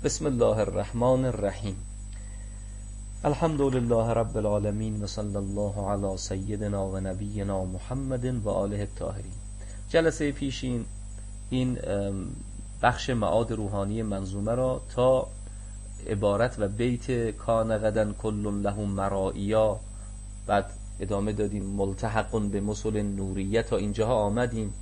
بسم الله الرحمن الرحیم. الحمد لله رب العالمین و صلی الله علی سیدنا و نبینا محمد و آله الطاهرین. جلسه پیشین این بخش معاد روحانی منظومه را تا عبارت و بیت کان غدن کل له مرائیا، بعد ادامه دادیم ملتحق به مسل نوریه، تا اینجاها آمدیم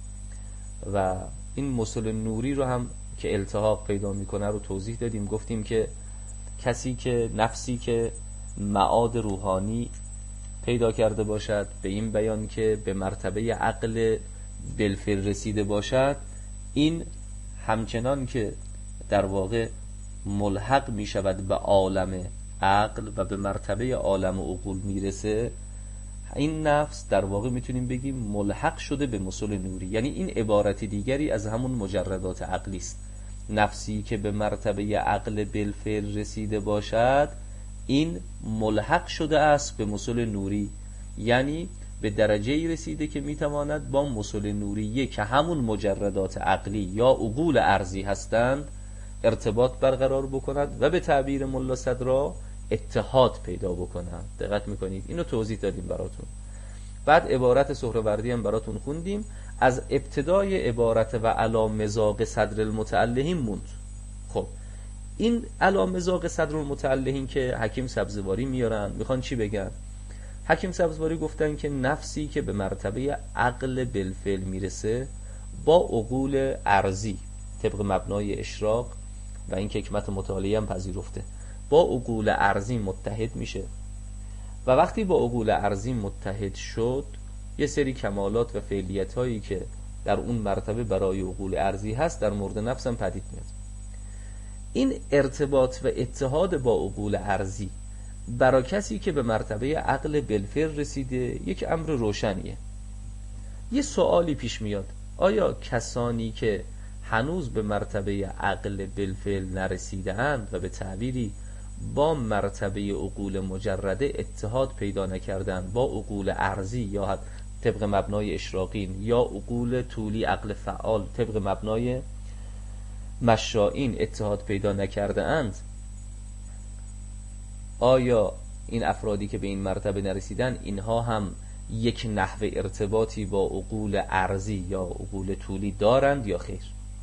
و این مسل نوری رو هم که التحاق پیدا میکنه رو توضیح دادیم. گفتیم که کسی که نفسی که معاد روحانی پیدا کرده باشد، به این بیان که به مرتبه عقل بالفعل رسیده باشد، این همچنان که در واقع ملحق می شود به عالم عقل و به مرتبه عالم عقول میرسه، این نفس در واقع میتونیم بگیم ملحق شده به مسل نوری. یعنی این عبارت دیگری از همون مجردات عقلی است. نفسی که به مرتبه عقل بالفعل رسیده باشد، این ملحق شده است به مسل نوری، یعنی به درجه‌ای رسیده که میتواند با مسل نوریه که همون مجردات عقلی یا عقول ارضی هستند ارتباط برقرار بکند و به تعبیر ملا صدرا اتحاد پیدا بکنند. دقت میکنید؟ اینو توضیح دادیم براتون. بعد عبارت سهروردی هم براتون خوندیم. از ابتدای عبارت و علا مزاق صدر المتعلهین موند. خب این علا مزاق صدر المتعلهین که حکیم سبزواری میارن، میخوان چی بگن؟ حکیم سبزواری گفتن که نفسی که به مرتبه عقل بالفعل میرسه با عقول ارضی طبق مبنای اشراق و این که حکمت مطالعه هم پذیرفته، با عقول ارضی متحد میشه و وقتی با عقول ارضی متحد شد، یه سری کمالات و فعلیت هایی که در اون مرتبه برای عقول ارضی هست در مورد نفس هم پدید میاد. این ارتباط و اتحاد با عقول ارضی برای کسی که به مرتبه عقل بالفعل رسیده یک امر روشنیه. یه سوالی پیش میاد، آیا کسانی که هنوز به مرتبه عقل بالفعل نرسیده‌اند و به تعبیری با مرتبه عقول مجرده اتحاد پیدا نکردند با عقول ارضی یا طبق مبنای اشراقین یا عقول طولی عقل فعال طبق مبنای مشائین اتحاد پیدا نکرده اند، آیا این افرادی که به این مرتبه نرسیدن اینها هم یک نحو ارتباطی با عقول ارضی یا عقول طولی دارند یا خیر؟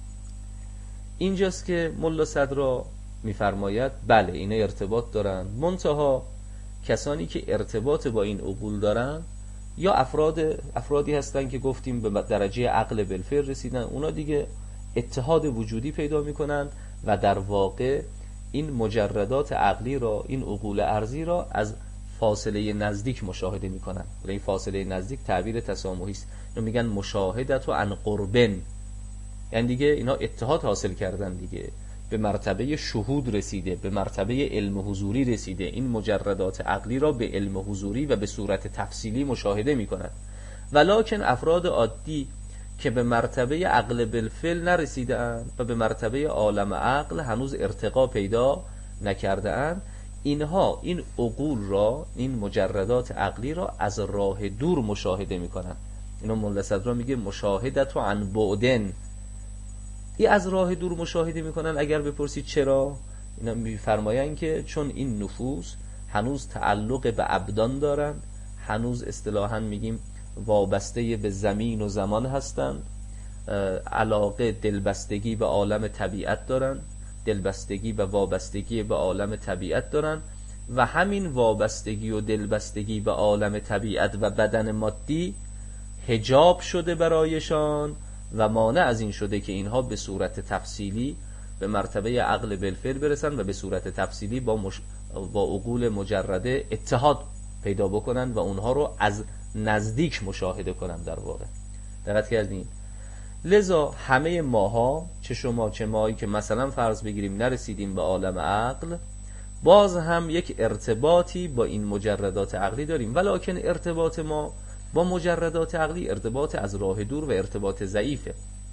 اینجاست که ملا صدرا میفرماید بله اینا ارتباط دارند، منتها کسانی که ارتباط با این عقول دارن یا افرادی هستن که گفتیم به درجه عقل بالفعل رسیدن، اونا دیگه اتحاد وجودی پیدا میکنند و در واقع این مجردات عقلی را، این عقول ارضی را از فاصله نزدیک مشاهده میکنند. این فاصله نزدیک تعبیر تسامحی است، اینو میگن مشاهدت و عن قربن، یعنی دیگه اینا اتحاد حاصل کردن، دیگه به مرتبه شهود رسیده، به مرتبه علم حضوری رسیده، این مجردات عقلی را به علم حضوری و به صورت تفصیلی مشاهده می کند. ولکن افراد عادی که به مرتبه عقل بالفعل نرسیده اند و به مرتبه عالم عقل هنوز ارتقا پیدا نکرده اند، اینها این عقول را، این مجردات عقلی را از راه دور مشاهده می کنند. اینو ملا صدرا میگه مشاهدت و عن بعدن، ای از راه دور مشاهده میکنن. اگر بپرسید چرا، اینا میفرمایند که چون این نفوس هنوز تعلق به ابدان دارند، هنوز اصطلاحاً میگیم وابسته به زمین و زمان هستند، علاقه دلبستگی به عالم طبیعت دارند، دلبستگی و وابستگی به عالم طبیعت دارند و همین وابستگی و دلبستگی به عالم طبیعت و بدن مادی حجاب شده برایشان و مانع از این شده که اینها به صورت تفصیلی به مرتبه عقل بالفعل برسن و به صورت تفصیلی با عقول مجرده اتحاد پیدا بکنن و اونها رو از نزدیک مشاهده کنن. در واقع دقت کردین؟ لذا همه ماها، چه شما چه مایی که مثلا فرض بگیریم نرسیدیم به عالم عقل، باز هم یک ارتباطی با این مجردات عقلی داریم، ولکن ارتباط ما با مجردات عقلی ارتباط از راه دور و ارتباط ضعیفه.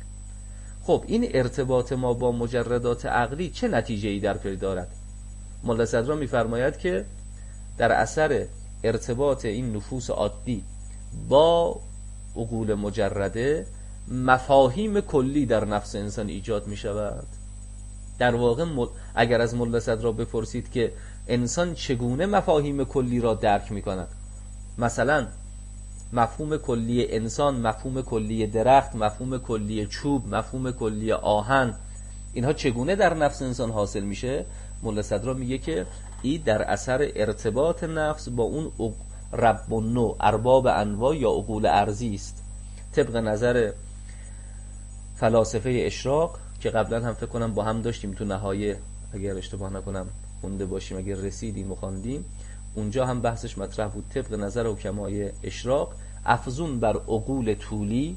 خب این ارتباط ما با مجردات عقلی چه نتیجه‌ای در پی دارد؟ ملا صدرا می‌فرماید که در اثر ارتباط این نفوس عادی با عقول مجرده مفاهیم کلی در نفس انسان ایجاد می‌شود. در واقع اگر از ملا صدرا بپرسید که انسان چگونه مفاهیم کلی را درک می‌کند، مثلا مفهوم کلی انسان، مفهوم کلی درخت، مفهوم کلی چوب، مفهوم کلی آهن، اینها چگونه در نفس انسان حاصل میشه؟ ملا صدرا میگه که این در اثر ارتباط نفس با اون رب النوع، ارباب انواع یا عقول ارضی است. طبق نظر فلاسفه اشراق که قبلا هم فکر کنم با هم داشتیم تو نهایه، اگر اشتباه نکنم خونده باشیم، اگر رسیدیم و خواندیم، اونجا هم بحثش مطرح بود. طبق نظر حکمای اشراق افزون بر عقول طولی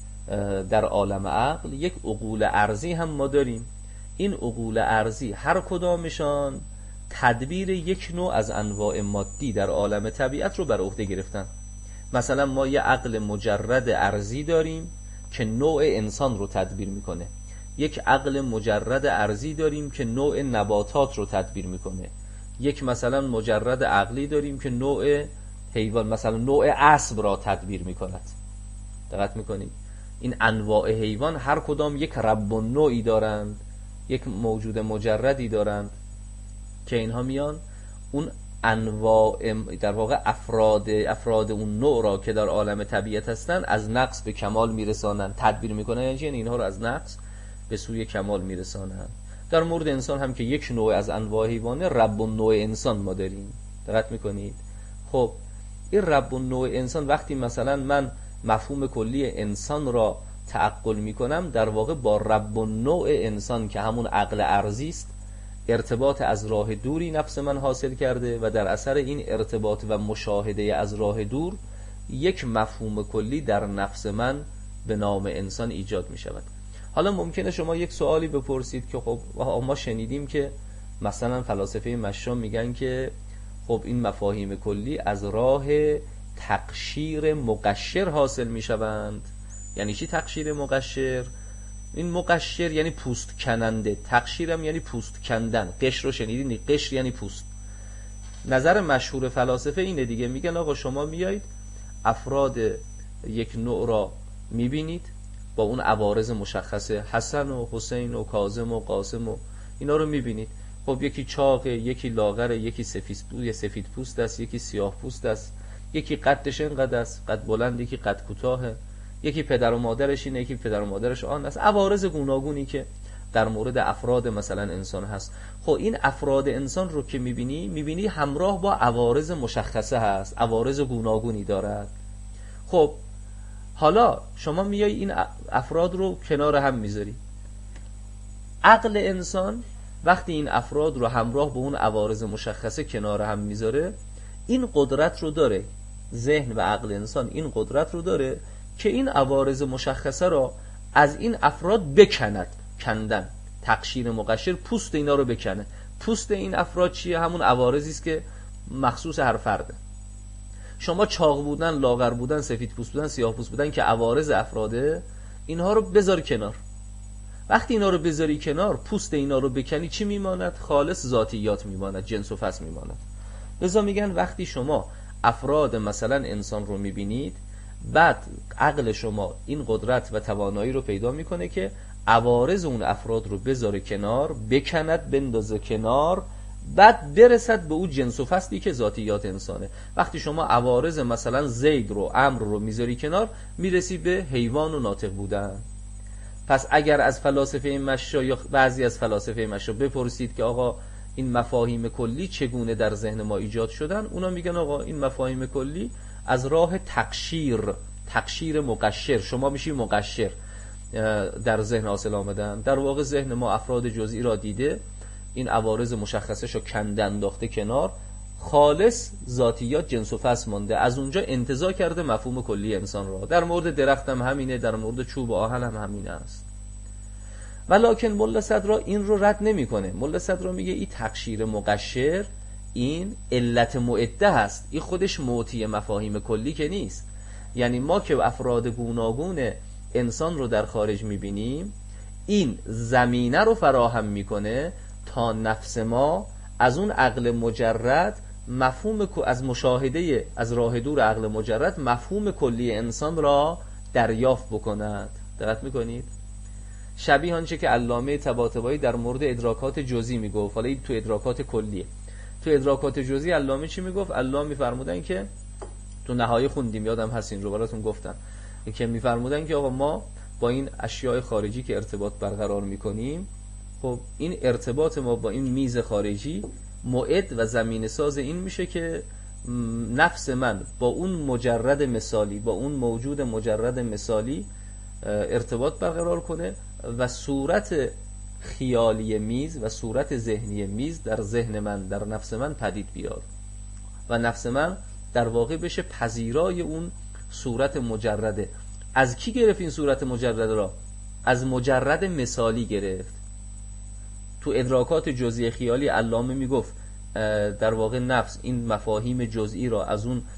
در عالم عقل یک عقول ارضی هم ما داریم. این عقول ارضی هر کدامشان تدبیر یک نوع از انواع مادی در عالم طبیعت رو بر عهده گرفتن. مثلا ما یه عقل مجرد ارضی داریم که نوع انسان رو تدبیر میکنه، یک عقل مجرد ارضی داریم که نوع نباتات رو تدبیر میکنه، یک مثلا مجرد عقلی داریم که نوع حیوان، مثلا نوع اسب را تدبیر میکند. دقت میکنید؟ این انواع حیوان هر کدام یک رب النوعی دارند، یک موجود مجردی دارند که اینها میان اون انواع، در واقع افراد اون نوع را که در عالم طبیعت هستند از نقص به کمال میرسانند، تدبیر میکنن، یعنی اینها رو از نقص به سوی کمال میرسانند. در مورد انسان هم که یک نوع از انواع حیوانه، رب النوع انسان ما داریم. دقت میکنید؟ خب این رب النوع انسان، وقتی مثلا من مفهوم کلی انسان را تعقل میکنم، در واقع با رب النوع انسان که همون عقل ارضی است ارتباط از راه دوری نفس من حاصل کرده و در اثر این ارتباط و مشاهده از راه دور یک مفهوم کلی در نفس من به نام انسان ایجاد می شود. حالا ممکنه شما یک سوالی بپرسید که خب ما شنیدیم که مثلا فلاسفه مشا میگن که خب این مفاهیم کلی از راه تقشیر مقشر حاصل می شوند. یعنی چی تقشیر مقشر؟ این مقشر یعنی پوست کننده، تقشیرم یعنی پوست کندن. قشر رو شنیدین؟ قشر یعنی پوست. نظر مشهور فلاسفه اینه دیگه، میگن آقا شما میایید افراد یک نوع را میبینید با اون عوارض مشخصه، حسن و حسین و کاظم و قاسم و اینا رو میبینید. خب یکی چاقه، یکی لاغره، یکی سفید پوست است، یکی سیاه پوست است، یکی قدش اینقدر است، قد بلند، یکی قد کوتاهه، یکی پدر و مادرش اینه، یکی پدر و مادرش آن است. عوارض گوناگونی که در مورد افراد مثلا انسان هست. خب این افراد انسان رو که میبینی همراه با عوارض مشخصه هست، عوارض گوناگونی دارد. خب حالا شما میای این افراد رو کنار هم میذاری. عقل انسان وقتی این افراد رو همراه با اون عوارض مشخصه کنار هم میذاره، این قدرت رو داره، ذهن و عقل انسان این قدرت رو داره که این عوارض مشخصه را از این افراد بکند. کندن، تقشیر مقشر، پوست اینا رو بکنه. پوست این افراد چیه؟ همون عوارضی است که مخصوص هر فرده. شما چاق بودن، لاغر بودن، سفید پوست بودن، سیاه پوست بودن که عوارض افراده، اینها رو بذار کنار. وقتی اینا رو بذاری کنار، پوست اینا رو بکنی، چی میماند؟ خالص ذاتیات میماند، جنس و فصل میماند. لذا میگن وقتی شما افراد مثلا انسان رو میبینید، بعد عقل شما این قدرت و توانایی رو پیدا میکنه که عوارض اون افراد رو بذاره کنار، بکند، بندازه کنار، بعد برسد به اون جنس و فصلی که ذاتیات انسانه. وقتی شما عوارض مثلا زید رو، عمرو رو میذاری کنار، میرسی به حیوان و ناطق بودن. پس اگر از فلاسفه مشا یا بعضی از فلاسفه مشا بپرسید که آقا این مفاهیم کلی چگونه در ذهن ما ایجاد شدن، اونا میگن آقا این مفاهیم کلی از راه تقشیر مقشر، شما میشی مقشر، در ذهن حاصل آمدن. در واقع ذهن ما افراد جزئی را دیده، این عوارض مشخصش رو کنده، انداخته کنار، خالص ذاتیات جنس و فصل مانده. از اونجا انتزاع کرده مفهوم کلی انسان را. در مورد درخت هم همینه، در مورد چوب و آهن هم همینه است. ولکن ملا صدرا این رو رد نمیکنه. ملا صدرا میگه این تقشیر مقشر این علت معده هست، این خودش معطی مفاهیم کلی که نیست. یعنی ما که افراد گوناگون انسان رو در خارج میبینیم، این زمینه رو فراهم میکنه تا نفس ما از اون عقل مجرد مفهوم، از مشاهده از راه دور عقل مجرد مفهوم کلی انسان را دریافت بکند. دقت میکنید؟ شبیه آنچه که علامه طباطبایی در مورد ادراکات جزئی میگفت. حالا این تو ادراکات کلیه. تو ادراکات جزئی علامه چی میگفت؟ علامه میفرمودن که تو نهایی خوندیم، یادم هست این رو براتون گفتم، که میفرمودن که آقا ما با این اشیاء خارجی که ارتباط برقرار میکنیم، خب این ارتباط ما با این میز خارجی موعد و زمینه ساز این میشه که نفس من با اون مجرد مثالی، با اون موجود مجرد مثالی ارتباط برقرار کنه و صورت خیالی میز و صورت ذهنی میز در ذهن من، در نفس من پدید بیاد و نفس من در واقع بشه پذیرای اون صورت مجرده. از کی گرفت این صورت مجرده را؟ از مجرد مثالی گرفت. تو ادراکات جزئی خیالی علامه میگفت در واقع نفس این مفاهیم جزئی را از اون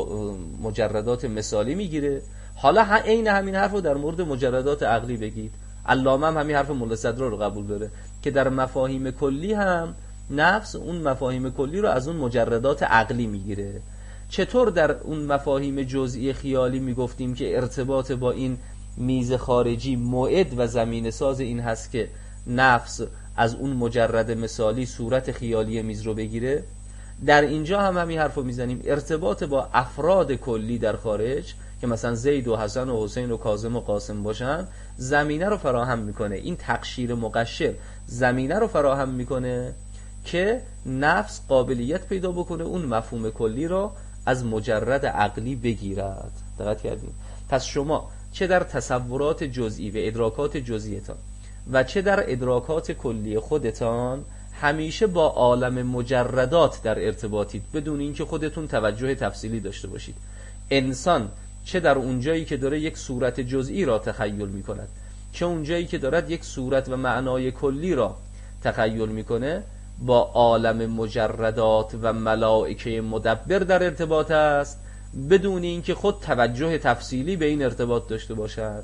مجردات مثالی میگیره. حالا عین همین حرف رو در مورد مجردات عقلی بگید. علامه هم همین حرف ملا صدرا رو قبول داره که در مفاهیم کلی هم نفس اون مفاهیم کلی رو از اون مجردات عقلی میگیره. چطور در اون مفاهیم جزئی خیالی میگفتیم که ارتباط با این میز خارجی موعد و زمینه ساز این هست که نفس از اون مجرد مثالی صورت خیالی میز رو بگیره، در اینجا هم همین حرف رو میزنیم. ارتباط با افراد کلی در خارج که مثلا زید و حسن و حسین و کاظم و قاسم باشن زمینه رو فراهم میکنه. این تقشیر مقشر زمینه رو فراهم میکنه که نفس قابلیت پیدا بکنه اون مفهوم کلی رو از مجرد عقلی بگیرد. دقت کردیم؟ پس شما چه در تصورات جزئی و ادراکات جزئیتان و چه در ادراکات کلی خودتان همیشه با عالم مجردات در ارتباطید بدون اینکه خودتون توجه تفصیلی داشته باشید. انسان چه در اونجایی که داره یک صورت جزئی را تخیل میکند، چه اونجایی که دارد یک صورت و معنای کلی را تخیل میکنه، با عالم مجردات و ملائکه مدبر در ارتباط است بدون اینکه خود توجه تفصیلی به این ارتباط داشته باشد.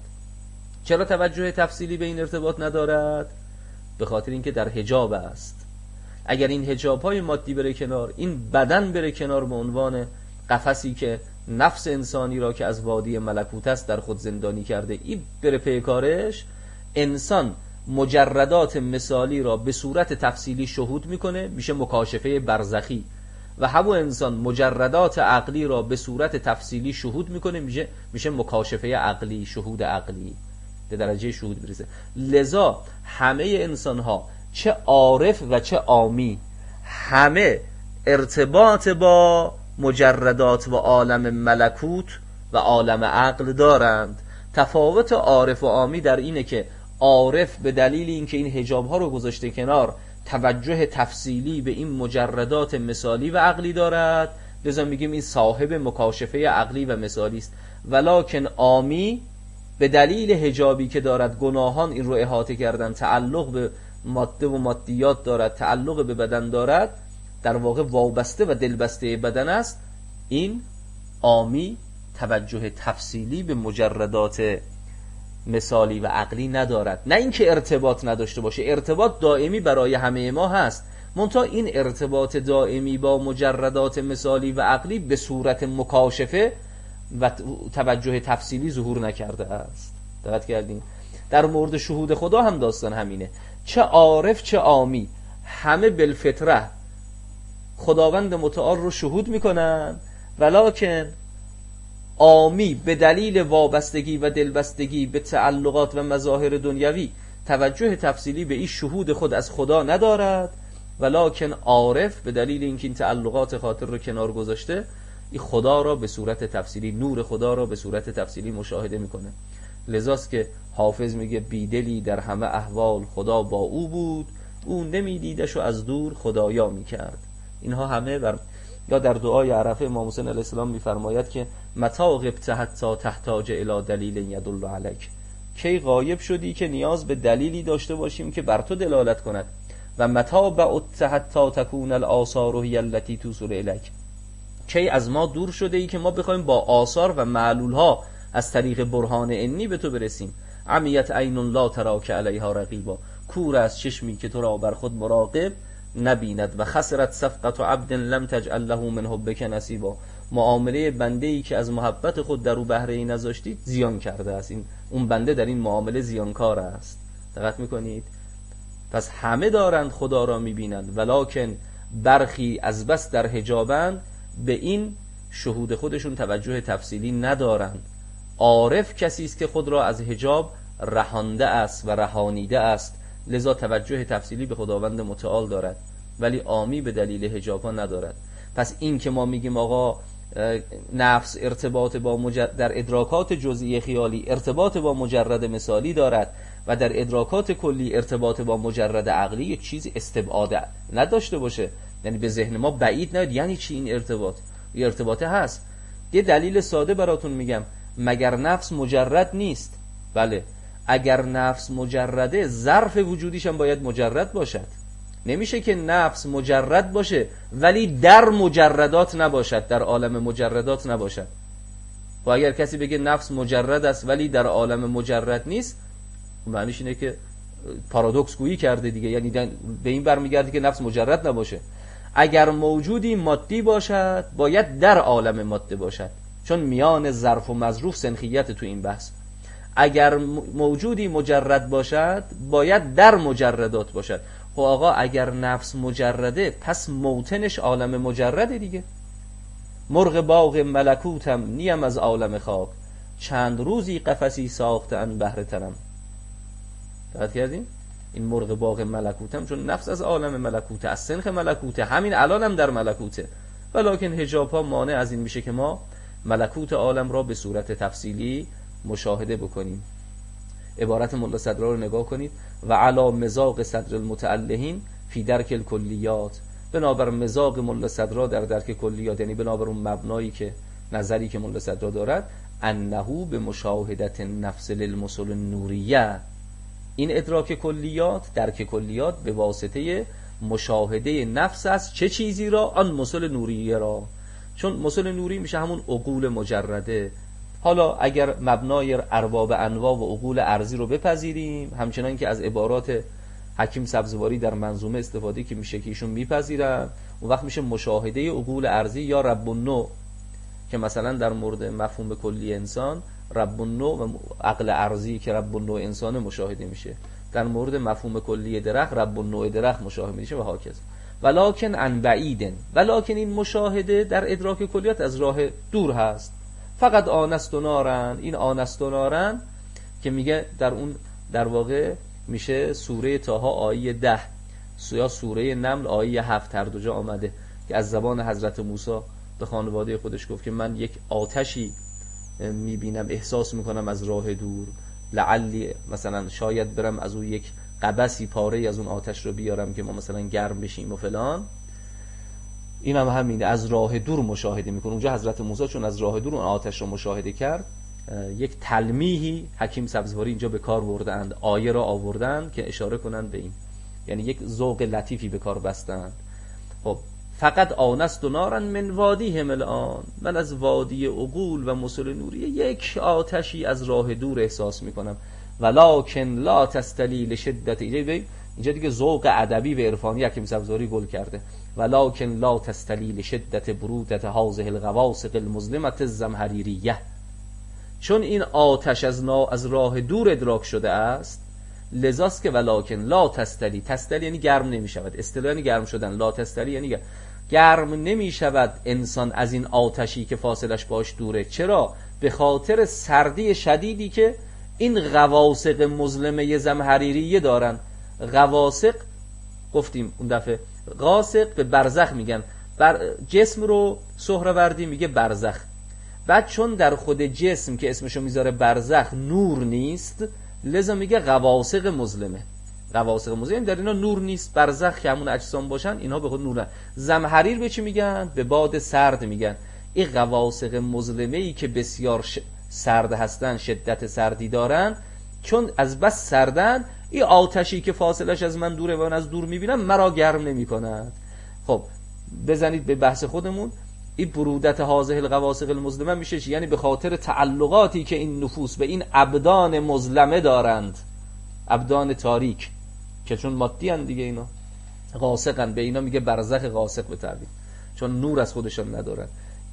چرا توجه تفصیلی به این ارتباط ندارد؟ به خاطر اینکه در حجاب است. اگر این حجاب‌های مادی بره کنار، این بدن بره کنار به عنوان قفسی که نفس انسانی را که از وادی ملکوت است در خود زندانی کرده، این بره پیکارش، انسان مجردات مثالی را به صورت تفصیلی شهود میکنه، میشه مکاشفه برزخی، و همون انسان مجردات عقلی را به صورت تفصیلی شهود میکنه، میشه مکاشفه عقلی، شهود عقلی، به درجه شهود برسه. لذا همه انسان ها چه عارف و چه عامی همه ارتباط با مجردات و عالم ملکوت و عالم عقل دارند. تفاوت عارف و عامی در اینه که عارف به دلیل اینکه این حجاب ها رو گذاشته کنار توجه تفصیلی به این مجردات مثالی و عقلی دارد، لذا میگیم این صاحب مکاشفه عقلی و مثالی است. ولکن عامی به دلیل حجابی که دارد، گناهان این رو احاطه کردن، تعلق به ماده و مادیات دارد، تعلق به بدن دارد، در واقع وابسته و دلبسته بدن است، این عامی توجه تفصیلی به مجردات مثالی و عقلی ندارد. نه اینکه ارتباط نداشته باشه، ارتباط دائمی برای همه ما هست، منتها این ارتباط دائمی با مجردات مثالی و عقلی به صورت مکاشفه و توجه تفصیلی ظهور نکرده است. دقت کردین؟ در مورد شهود خدا هم داستان همینه. چه عارف چه عامی همه بالفطره خداوند متعال رو شهود میکنن، ولکن عامی به دلیل وابستگی و دلبستگی به تعلقات و مظاهر دنیوی توجه تفصیلی به این شهود خود از خدا ندارد، ولکن عارف به دلیل اینکه این تعلقات خاطر رو کنار گذاشته، این خدا را به صورت تفصیلی، نور خدا را به صورت تفصیلی مشاهده میکنه. لذاست که حافظ میگه بیدلی در همه احوال خدا با او بود، او نمیدیدش و از دور خدایا میکرد. اینها همه یا در دعای عرفه امام حسین علیه السلام میفرماید که متا غبت حتی تحتاج الی دلیل یدل علیک، کی غایب شدی که نیاز به دلیلی داشته باشیم که بر تو دلالت کند، و متا بعدت حتی تکون الاثار هی التی توصل الیک، کی از ما دور شده ای که ما بخوایم با آثار و معلول ها از طریق برهان انی به تو برسیم. عمیت عین لا تراک علیها رقیبا، کور از چشمی که تو را بر خود مراقب نبیند، و خسرت صفقت عبد لم تجعل له من حبک نصیبا، معامله بنده ای که از محبت خود در او بهره ای نذاشتید زیان کرده است. اون بنده در این معامله زیانکار است. دقت میکنید؟ پس همه دارند خدا را میبینند، ولکن برخی از بس در حجابند به این شهود خودشون توجه تفصیلی ندارند. عارف کسی است که خود را از حجاب رهانده است و رهانیده است، لذا توجه تفصیلی به خداوند متعال دارد، ولی عامی به دلیل حجاب ها ندارد. پس این که ما میگیم آقا نفس ارتباط با در ادراکات جزئی خیالی ارتباط با مجرد مثالی دارد و در ادراکات کلی ارتباط با مجرد عقلی، یک چیزی استبعاد نداشته باشه، یعنی به ذهن ما بعید نیاد. یعنی چی این ارتباط؟ این ارتباطه هست. یه دلیل ساده براتون میگم، مگر نفس مجرد نیست؟ بله. اگر نفس مجرده، ظرف وجودیش هم باید مجرد باشد. نمیشه که نفس مجرد باشه ولی در مجردات نباشد، در عالم مجردات نباشد. و اگر کسی بگه نفس مجرد است ولی در عالم مجرد نیست، معنیش اینه که پارادوکس گویی کرده دیگه، یعنی به این برمیگرده که نفس مجرد نباشه. اگر موجودی مادی باشد باید در عالم ماده باشد، چون میان ظرف و مظروف سنخیت تو این بحث. اگر موجودی مجرد باشد باید در مجردات باشد. خب آقا اگر نفس مجرده، پس موطنش عالم مجرده دیگه. مرغ باغ ملکوتم نیم از عالم خاک، چند روزی قفسی ساختن بهر تنم. دقت کردین؟ این مرغ باغ ملکوتم چون نفس از عالم ملکوته، از سنخ ملکوته، همین الان هم در ملکوته، ولکن حجاب ها مانع از این میشه که ما ملکوت عالم را به صورت تفصیلی مشاهده بکنیم. عبارت ملا صدرا رو نگاه کنید، و علا مزاق صدر المتعلهین فی درک الکلیات، بنابر مزاق ملا صدرا در درک کلیات، یعنی بنابر اون مبنایی که نظری که ملا صدرا دارد، انه به مشاهدت نفس للمصل النوریه، این ادراک کلیات، درک کلیات به واسطه مشاهده نفس است. چه چیزی را؟ آن مصل نوریه را، چون مصل نوری میشه همون عقول مجرده. حالا اگر مبنای ارباب انواع و عقول ارضی رو بپذیریم، همچنان که از عبارات حکیم سبزواری در منظومه استفاده که میشه که ایشون میپذیرن، اون وقت میشه مشاهده عقول ارضی یا رب النوع، که مثلا در مورد مفهوم کلی انسان رب النوع و عقل ارضی که رب النوع انسان مشاهده میشه، در مورد مفهوم کلی درخت رب النوع درخت مشاهده میشه و هاکذا. ولکن عن بعید، ولکن این مشاهده در ادراک کلیات از راه دور هست. فقط آنست و نارن، این آنست و نارن که میگه در اون در واقع میشه سوره طه آیه 10 یا سوره نمل آیه 7، هر دو جا آمده که از زبان حضرت موسی به خانواده خودش گفت که من یک آتشی میبینم، احساس میکنم از راه دور، لعلی مثلا شاید برم از اون یک قبسی پاره از اون آتش رو بیارم که ما مثلا گرم بشیم و فلان. این هم همینه، از راه دور مشاهده میکنه. اونجا حضرت موسی چون از راه دور اون آتش رو مشاهده کرد، یک تلمیحی حکیم سبزواری اینجا به کار بردند، آیه را آوردند که اشاره کنند به این، یعنی یک ذوق لطیفی به کار بستند. خب فقط آنست و نارن من وادیهم الان، من از وادی عقول و مصل نوری یک آتشی از راه دور احساس میکنم. ولکن لا تستلی لشدت، اینجا دیگه ذوق ادبی و عرفانی حکیم سبزواری گل کرده. ولکن لا تستلی لشدت برودت هذه الغواسق المظلمه الزمهریریه، چون این آتش از راه دور ادراک شده است، لذاست که ولکن لا تستلی، تستلی یعنی گرم نمی شود، اصطلاح یعنی گرم شدن، لا تستلی یعنی گرم نمی شود انسان از این آتشی که فاصلش باش دوره. چرا؟ به خاطر سردی شدیدی که این غواسق مظلمه زمهریریه دارن. غواسق گفتیم اون دفعه، غاسق به برزخ میگن، جسم رو سهروردی میگه برزخ. بعد چون در خود جسم که اسمشو میذاره برزخ نور نیست، لذا میگه غواسق مظلمه. غواسق مظلمه در اینا نور نیست، برزخ که همون اجسام باشن اینها به خود نور نه. زمهریر به چی میگن؟ به باد سرد میگن. این غواسق مظلمه ای که بسیار سرد هستن، شدت سردی دارن، چون از بس سردن، این آتشی که فاصلش از من دوره و من از دور میبینم مرا گرم نمی کند. خب بزنید به بحث خودمون، این برودت هذه الغواسق المظلمه میشه چی؟ یعنی به خاطر تعلقاتی که این نفوس به این ابدان مظلمه دارند، ابدان تاریک که چون مادی هن دیگه، اینا غاسقن، به اینا میگه برزخ غاسق به تعبیر، چون نور از خودشان ندارن.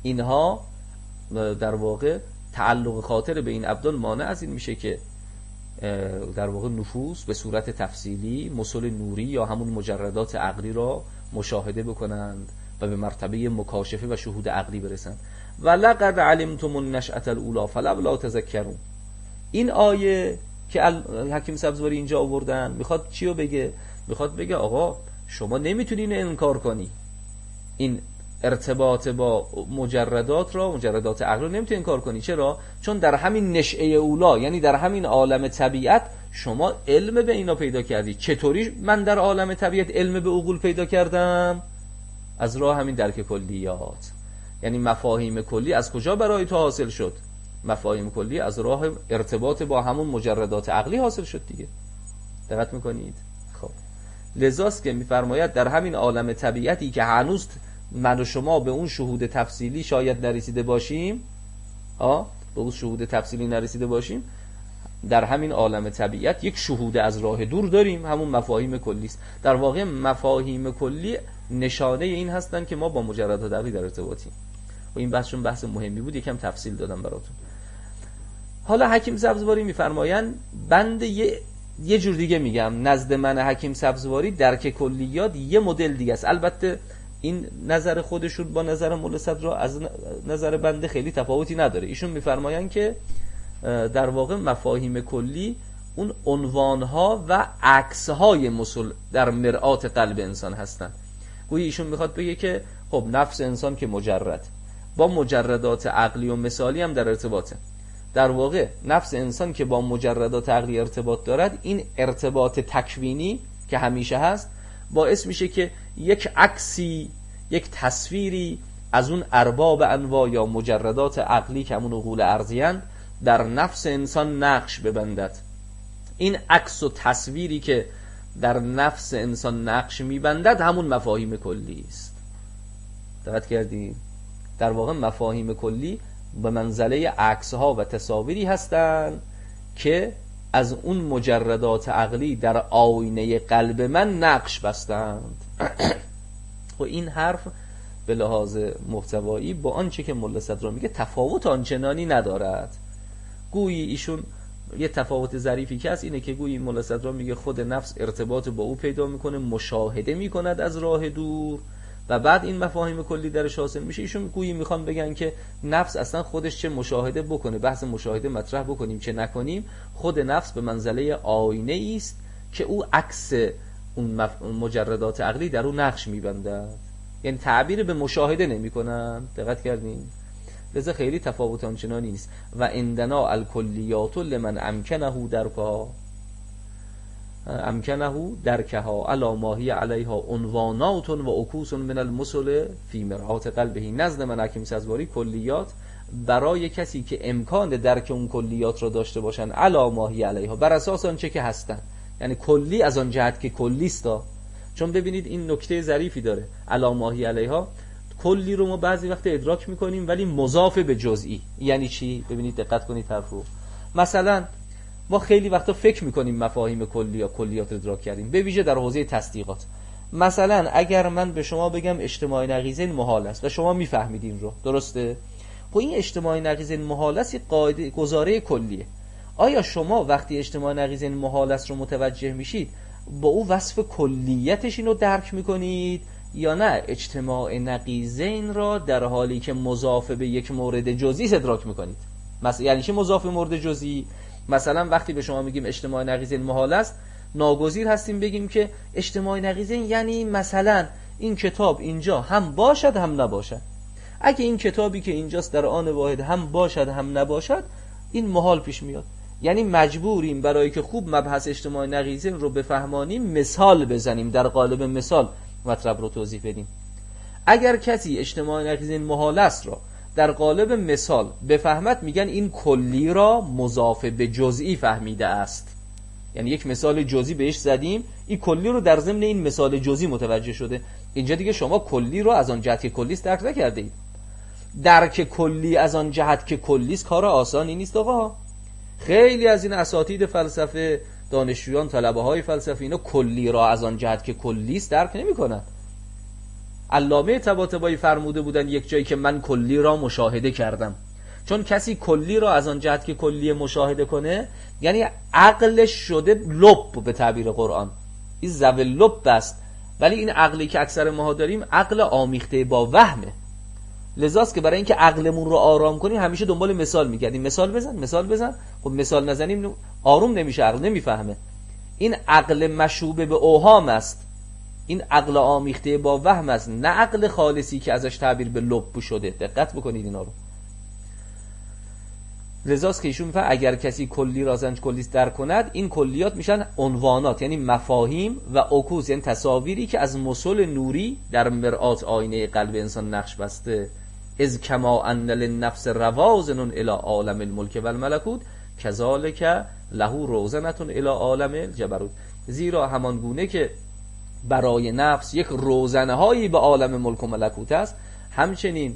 اینها در واقع تعلق خاطر به این ابدان مانع از این میشه که در واقع نفوس به صورت تفصیلی مسل نوری یا همون مجردات عقلی را مشاهده بکنند و به مرتبه مکاشفه و شهود عقلی برسند. ولقد علمتم النشأة الاولی فلولا تذکرون. این آیه که حکیم سبزواری اینجا آوردن میخواد چی رو بگه؟ میخواد بگه آقا شما نمیتونی اینو انکار کنی، این ارتباط با مجردات عقل رو نمیتونی انکار کنی. چرا؟ چون در همین نشأه اولا، یعنی در همین عالم طبیعت شما علم به اینا پیدا کردی. چطوری من در عالم طبیعت علم به عقول پیدا کردم؟ از راه همین درک کلیات. یعنی مفاهیم کلی از کجا برای تو حاصل شد؟ مفاهیم کلی از راه ارتباط با همون مجردات عقلی حاصل شد دیگه. دقت میکنید؟ خب لذاست که میفرماید در همین عالم طبیعتی که هنوز من و شما به اون شهود تفصیلی شاید نرسیده باشیم، به اون شهود تفصیلی نرسیده باشیم، در همین عالم طبیعت یک شهود از راه دور داریم، همون مفاهیم کلی است. در واقع مفاهیم کلی نشانه این هستن که ما با مجردات عقلی در ارتباطیم. و این بحثشون بحث مهمی بود، یکم تفصیل دادم براتون. حالا حکیم سبزواری میفرمایند بنده یه جور دیگه میگم، نزد من حکیم سبزواری درک کلیات یه مدل دیگه است. البته این نظر خودشون با نظر مولا صدرا از نظر بنده خیلی تفاوتی نداره. ایشون میفرمایند که در واقع مفاهیم کلی اون عنوانها و عکسهای مسل در مرآت قلب انسان هستن. گویا ایشون میخواد بگه که خب نفس انسان که مجرد با مجردات عقلی و مثالی هم در ارتباطه. در واقع نفس انسان که با مجردات عقلی ارتباط دارد، این ارتباط تکوینی که همیشه هست باعث میشه که یک عکسی، یک تصویری از اون ارباب انواع یا مجردات عقلی که همون عقول ارضی‌اند در نفس انسان نقش ببندد. این عکس و تصویری که در نفس انسان نقش میبندد همون مفاهیم کلی است. دقت کردید؟ در واقع مفاهیم کلی به منزله عکس‌ها و تصاویری هستند که از اون مجردات عقلی در آینه قلب من نقش بستند. و این حرف به لحاظ محتوایی با آنچه که مولا صدرا میگه تفاوت آنچنانی ندارد. گویی ایشون یه تفاوت ظریفی که هست اینه که گویی مولا صدرا میگه خود نفس ارتباط با او پیدا میکنه، مشاهده میکند از راه دور و بعد این مفاهیم کلی درش حاصل میشه. ایشون گویی میخوان بگن که نفس اصلا خودش چه مشاهده بکنه، بحث مشاهده مطرح بکنیم چه نکنیم، خود نفس به منزله آینه است که او عکس اون مجردات عقلی در اون نقش میبنده، یعنی تعبیر به مشاهده نمیکنن. دقت کردین؟ لذا خیلی تفاوت آنچنانی نیست. و عندنا الکلیات لمن امکنه درکها علی ما هی علیها عنوانات و عکوس من المثل فی مرآت قلبه. نزد من حکیم سبزواری کلیات برای کسی که امکان درک اون کلیات را داشته باشن علی ما هی علیها، بر اساس آنچه که هستن، یعنی کلی از آن جهت که کلیستا. چون ببینید این نکته ظریفی داره، علی ما هی علیها، کلی رو ما بعضی وقت ادراک میکنیم ولی مضاف به جزئی. یعنی چی؟ ببینید دقت کنید حرف رو. مثلا ما خیلی وقتا فکر میکنیم مفاهیم کلی یا کلیات ادراک کردیم، به ویژه در حوزه تصدیقات. مثلا اگر من به شما بگم اجتماع نقیضین محال است و شما میفهمید این رو، درسته؟ خب این اجتماع نقیضین محال است یک قاعده گزاره کلیه. آیا شما وقتی اجتماع نقیضین محال است رو متوجه میشید با او وصف کلیتش اینو درک میکنید یا نه اجتماع نقیضین را در حالی که مضاف به یک مورد جزئی ادراک میکنید؟ مثلا یعنی چه مضاف به مورد جزئی؟ مثلا وقتی به شما میگیم اجتماع نقیضین محال است، ناگزیر هستیم بگیم که اجتماع نقیضین یعنی مثلا این کتاب اینجا هم باشد هم نباشد. اگه این کتابی که اینجاست در آن واحد هم باشد هم نباشد، این محال پیش میاد. یعنی مجبوریم برای که خوب مبحث اجتماع نقیضین رو بفهمانیم مثال بزنیم، در قالب مثال مطلب رو توضیح بدیم. اگر کسی اجتماع نقیضین محال است را در قالب مثال بفهمد، میگن این کلی را مضاف به جزئی فهمیده است. یعنی یک مثال جزئی بهش زدیم، این کلی رو در ضمن این مثال جزئی متوجه شده. اینجا دیگه شما کلی رو از آن جهت که کلی است درک نکرده اید. درک کلی از آن جهت که کلی است کار آسانی نیست آقا. خیلی از این اساتید فلسفه، دانشجویان، طلبه های فلسفه، اینا کلی را از آن جهت که کلی است درک نمی‌کنن. علامه طباطبایی فرموده بودن یک جایی که من کلی را مشاهده کردم. چون کسی کلی را از آن جهت که کلی مشاهده کنه، یعنی عقلش شده لب به تعبیر قرآن، این ذوی لب است. ولی این عقلی که اکثر ما داریم عقل آمیخته با وهمه. لذاست که برای اینکه عقلمون رو آرام کنیم همیشه دنبال مثال میگردیم، مثال بزن. خب مثال نزنیم آروم نمیشه، عقل نمیفهمه. این عقل مشوبه به اوهام است، این عقل آمیخته با وهم است، نه عقل خالصی که ازش تعبیر به لب شده. دقت بکنید اینا رو. لذاست که ایشون میفهمه اگر کسی کلی را زنج کلی در کند، این کلیات میشن عنوانات، یعنی مفاهیم و عکوس، یعنی تصاویری که از مسل نوری در مرآت آینه قلب انسان نقش بسته. از کما ان للنفس روازن الی عالم الملک و الملکوت کذالک له روزنه الی عالم الجبروت. زیرا همان گونه که برای نفس یک روزنه هایی به عالم ملک و ملکوت است، همچنین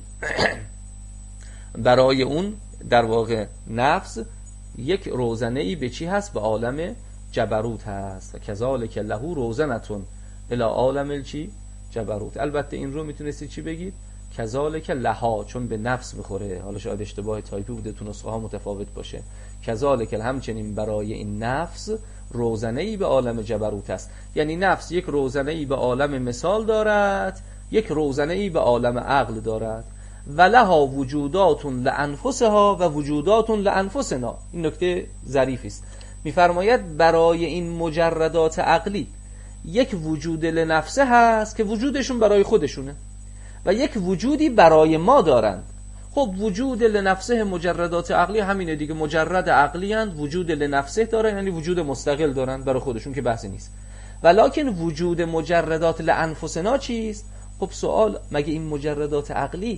برای اون در واقع نفس یک روزنه ای به چی هست؟ به عالم جبروت هست. و کذالک له روزنه الی عالم الچی جبروت. البته این رو میتونستید چی بگید؟ کذالک لها، چون به نفس میخوره. حالا شاید اشتباه تایپی بوده، تو نسخه ها متفاوت باشه. کذالک همچنین برای این نفس روزنه ای به عالم جبروت است. یعنی نفس یک روزنه ای به عالم مثال دارد، یک روزنه ای به عالم عقل دارد. و لها وجودات لانفسها و وجودات لانفسنا. این نکته ظریفی است. میفرماید برای این مجردات عقلی یک وجود لنفسه هست که وجودشون برای خودشونه و یک وجودی برای ما دارند. خب وجود لنفسه مجردات عقلی همینه دیگه، مجرد عقلی هست، وجود لنفسه دارن، یعنی وجود مستقل دارن برای خودشون که بحثی نیست. ولکن وجود مجردات لانفسنا چیست؟ خب سوال، مگه این مجردات عقلی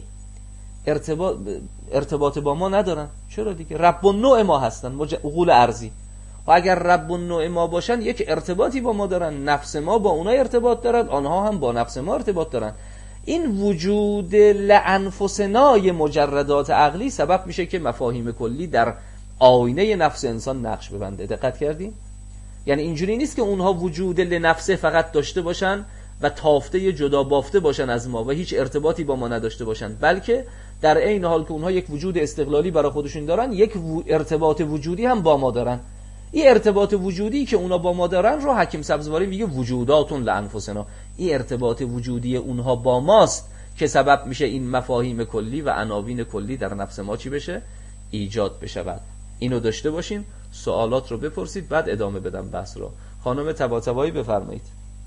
ارتباط با ما ندارن؟ چرا دیگه؟ رب النوع ما هستن، عقول ارضی. و اگر رب النوع ما باشن یک ارتباطی با ما دارن، نفس ما با اونها ارتباط دارن، آنها هم با نفس ما ارتباط دارن. این وجود لانفسنای مجردات عقلی سبب میشه که مفاهیم کلی در آینه نفس انسان نقش ببنده. دقت کردین؟ یعنی اینجوری نیست که اونها وجود لنفسه فقط داشته باشن و تافته جدا بافته باشن از ما و هیچ ارتباطی با ما نداشته باشن، بلکه در عین حال که اونها یک وجود استقلالی برای خودشون دارن، یک ارتباط وجودی هم با ما دارن. این ارتباط وجودی که اونا با ما دارن رو حکیم سبزواری میگه وجوداتون لانفسنا. این ارتباط وجودی اونها با ماست که سبب میشه این مفاهیم کلی و عناوین کلی در نفس ما چی بشه؟ ایجاد بشود. اینو داشته باشین، سوالات رو بپرسید، بعد ادامه بدم بحث رو. خانم طباطبایی بفرمایید.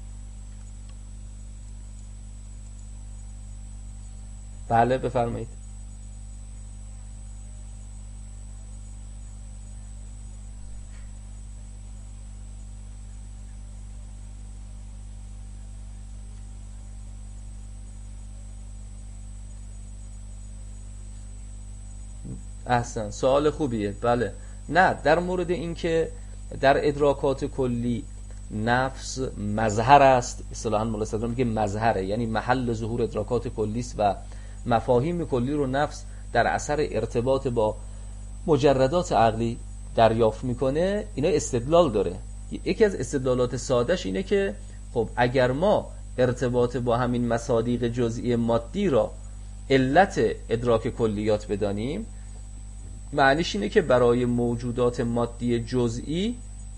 بله بفرمایید. احسن، سوال خوبیه. بله، نه در مورد این که در ادراکات کلی نفس مظهر است، اصطلاحاً مولا صدرا میگه مظهره، یعنی محل ظهور ادراکات کلی است و مفاهیم کلی رو نفس در اثر ارتباط با مجردات عقلی دریافت میکنه. اینا استدلال داره. یکی از استدلالات سادهش اینه که خب اگر ما ارتباط با همین مصادیق جزئی مادی را علت ادراک کلیات بدانیم، معنیش اینه که برای موجودات مادی جزئی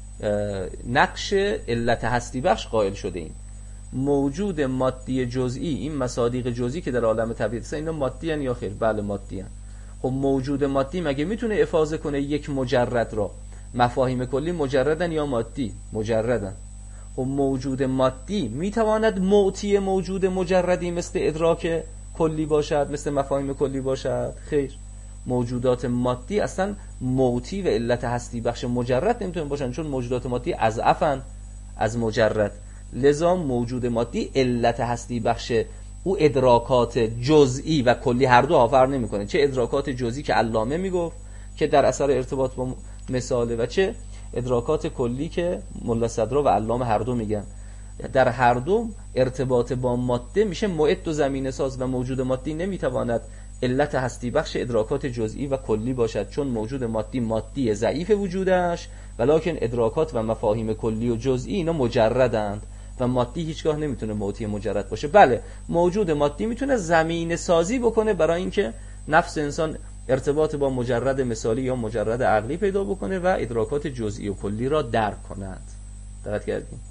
نقش علت هستی بخش قائل شده ایم. موجود مادی جزئی، این مصادیق جزئی که در عالم طبیعت هستن، اینا مادی هستن یا خیر؟ بله مادی هستن. خب موجود مادی مگه میتونه افاضه کنه یک مجرد را؟ مفاهیم کلی مجردن یا مادی؟ مجردن. خب موجود مادی میتواند معطی موجود مجردی مثل ادراک کلی باشد، مثل مفاهیم کلی باشد؟ خیر. موجودات مادی اصلا معطی و علت هستی بخش مجرد نمیتونه باشن، چون موجودات مادی اضعفن از مجرد. لذا موجود مادی علت هستی بخش او ادراکات جزئی و کلی هر دو فرق نمیکنه. چه ادراکات جزئی که علامه میگفت که در اثر ارتباط با مثاله، و چه ادراکات کلی که مولا صدرا و علامه هر دو میگن. در هر دو ارتباط با ماده میشه معد و زمینه ساز و موجود مادی نمیتواند علت هستی بخش ادراکات جزئی و کلی باشد، چون موجود مادی ضعیف وجودش، ولکن ادراکات و مفاهیم کلی و جزئی اینا مجردند و مادی هیچگاه نمیتونه معطی مجرد باشه. بله موجود مادی میتونه زمینه سازی بکنه برای اینکه نفس انسان ارتباط با مجرد مثالی یا مجرد عقلی پیدا بکنه و ادراکات جزئی و کلی را درک کند. دقت کردیم؟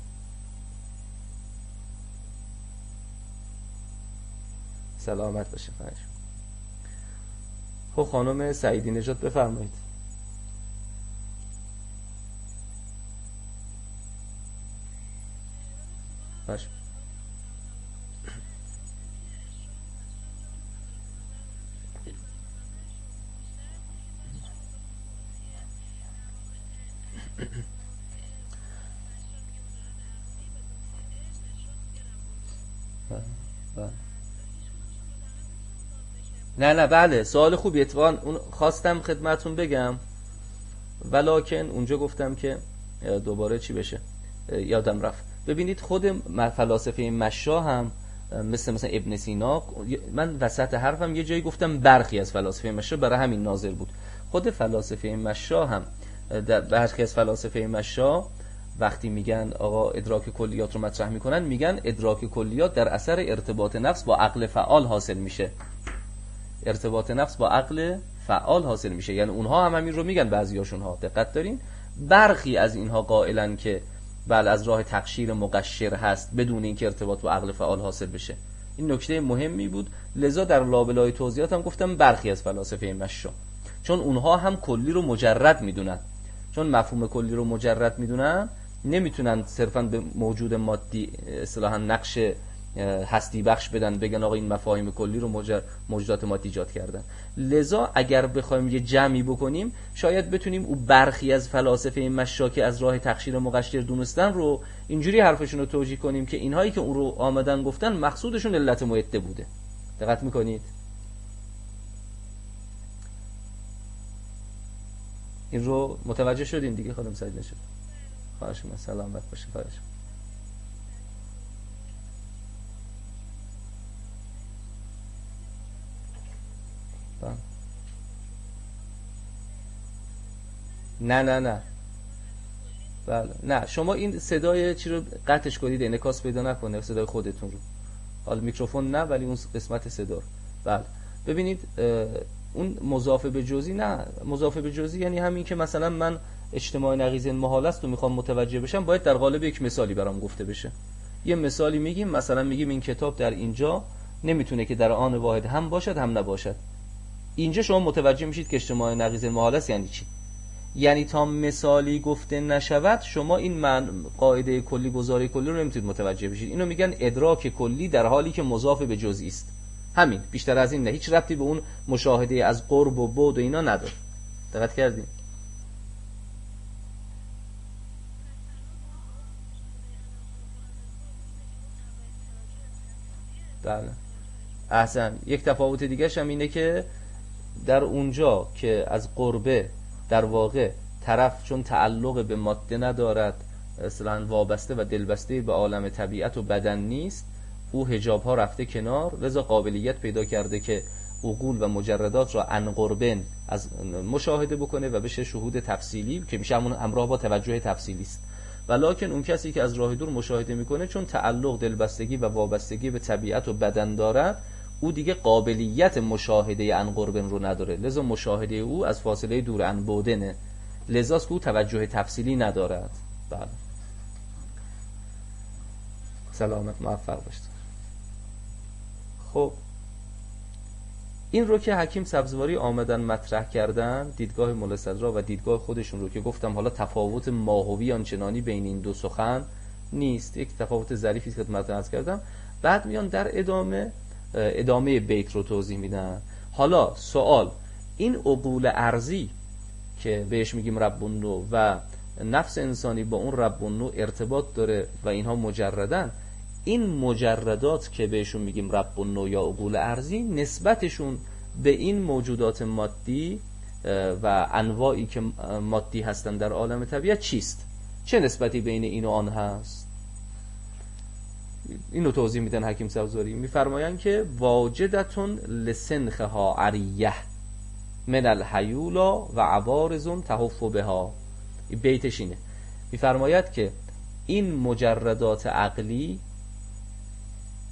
سلامت باشه. خب خانم سعیدی نژاد بفرمایید. باشه. نه بله سوال خوبی، اتفاقا اون خواستم خدمتون بگم ولکن اونجا گفتم که دوباره چی بشه یادم رفت. ببینید خود فلاسفه مشا هم مثلا ابن سینا، من وسط حرفم یه جایی گفتم برخی از فلاسفه مشا، برای همین ناظر بود. خود فلاسفه مشا هم در برخی از فلاسفه مشا وقتی میگن آقا ادراک کلیات رو مطرح میکنن، میگن ادراک کلیات در اثر ارتباط نفس با عقل فعال حاصل میشه. ارتباط نفس با عقل فعال حاصل میشه، یعنی اونها هم همین رو میگن. بعضیاشون ها دقت دارین، برخی از اینها قائلن که بله از راه تقشیر مقشر هست بدون اینکه ارتباط با عقل فعال حاصل بشه. این نکته مهمی بود، لذا در لابلای توضیحات هم گفتم برخی از فلاسفه مشا، چون اونها هم کلی رو مجرد میدونن. چون مفهوم کلی رو مجرد میدونن، نمیتونن صرفا به موجود مادی اصطلاحاً نقش هستی بخش بدن، بگن آقا این مفاهیم کلی رو موجودات مادی ایجاد کردن. لذا اگر بخوایم یه جمعی بکنیم، شاید بتونیم او برخی از فلاسفه مشا که از راه تقشیر مقشر دونستن رو اینجوری حرفشون رو توجیه کنیم که اینهایی که اون رو آمدن گفتن مقصودشون علت معده بوده. دقت میکنید؟ این رو متوجه شدین دیگه خانم سعید نشد؟ خواهش می‌کنم سلامت باشه. خواهش نه بله نه، شما این صدای چی رو قطعش کنید، انعکاس پیدا نکنه صدای خودتون رو. حالا میکروفون نه ولی اون قسمت صدا رو. بله ببینید اون مضاف به جزئی، نه مضاف به جزئی یعنی همین که مثلا من اجتماع نقیض محال است و میخوام متوجه بشم، باید در قالب یک مثالی برام گفته بشه. یه مثالی میگیم، مثلا میگیم این کتاب در اینجا نمیتونه که در آن واحد هم باشد هم نباشد. اینجا شما متوجه میشید که اجتماع نقیض محال است یعنی چی. یعنی تا مثالی گفته نشود شما این قاعده کلی گزاره کلی رو نمیتونید متوجه بشید. اینو میگن ادراک کلی در حالی که مضاف به جزئی است. همین، بیشتر از این نه، هیچ ربطی به اون مشاهده از قرب و بعد و اینا نداره. دقت کردین؟ بله احسن. یک تفاوت دیگه هم اینه که در اونجا که از قربه در واقع طرف چون تعلق به ماده ندارد، اصلا وابسته و دلبسته به عالم طبیعت و بدن نیست، او حجاب ها رفته کنار، لذا قابلیت پیدا کرده که عقول و مجردات را عن قربن از مشاهده بکنه و بشه شهود تفصیلی که میشه همون همراه با توجه تفصیلی است. ولکن اون کسی که از راه دور مشاهده میکنه، چون تعلق، دلبستگی و وابستگی به طبیعت و بدن دارد، او دیگه قابلیت مشاهده عن قربن رو نداره، لذا مشاهده او از فاصله دور عن بعدنه، لذا او توجه تفصیلی ندارد. بله سلامت، موفق باشید. خب این رو که حکیم سبزواری آمدن مطرح کردن، دیدگاه مولا صدرا و دیدگاه خودشون رو که گفتم، حالا تفاوت ماهوی آنچنانی بین این دو سخن نیست، یک تفاوت ظریفی خدمت عرض کردم. بعد میان در ادامه بیت رو توضیح میدن. حالا سوال، این عقول ارضی که بهش میگیم رب النوع و نفس انسانی با اون رب النوع ارتباط داره و اینها مجردن، این مجردات که بهشون میگیم رب النوع یا عقول ارضی، نسبتشون به این موجودات مادی و انواعی که مادی هستن در عالم طبیعت چیست؟ چه نسبتی بین این و آن هست؟ اینو توضیح میدن حکیم سبزواری. میفرمایند که واجدتون لسنخها عریه من الحیولا و عوارضون تحف بها. این بیتش اینه، میفرماید که این مجردات عقلی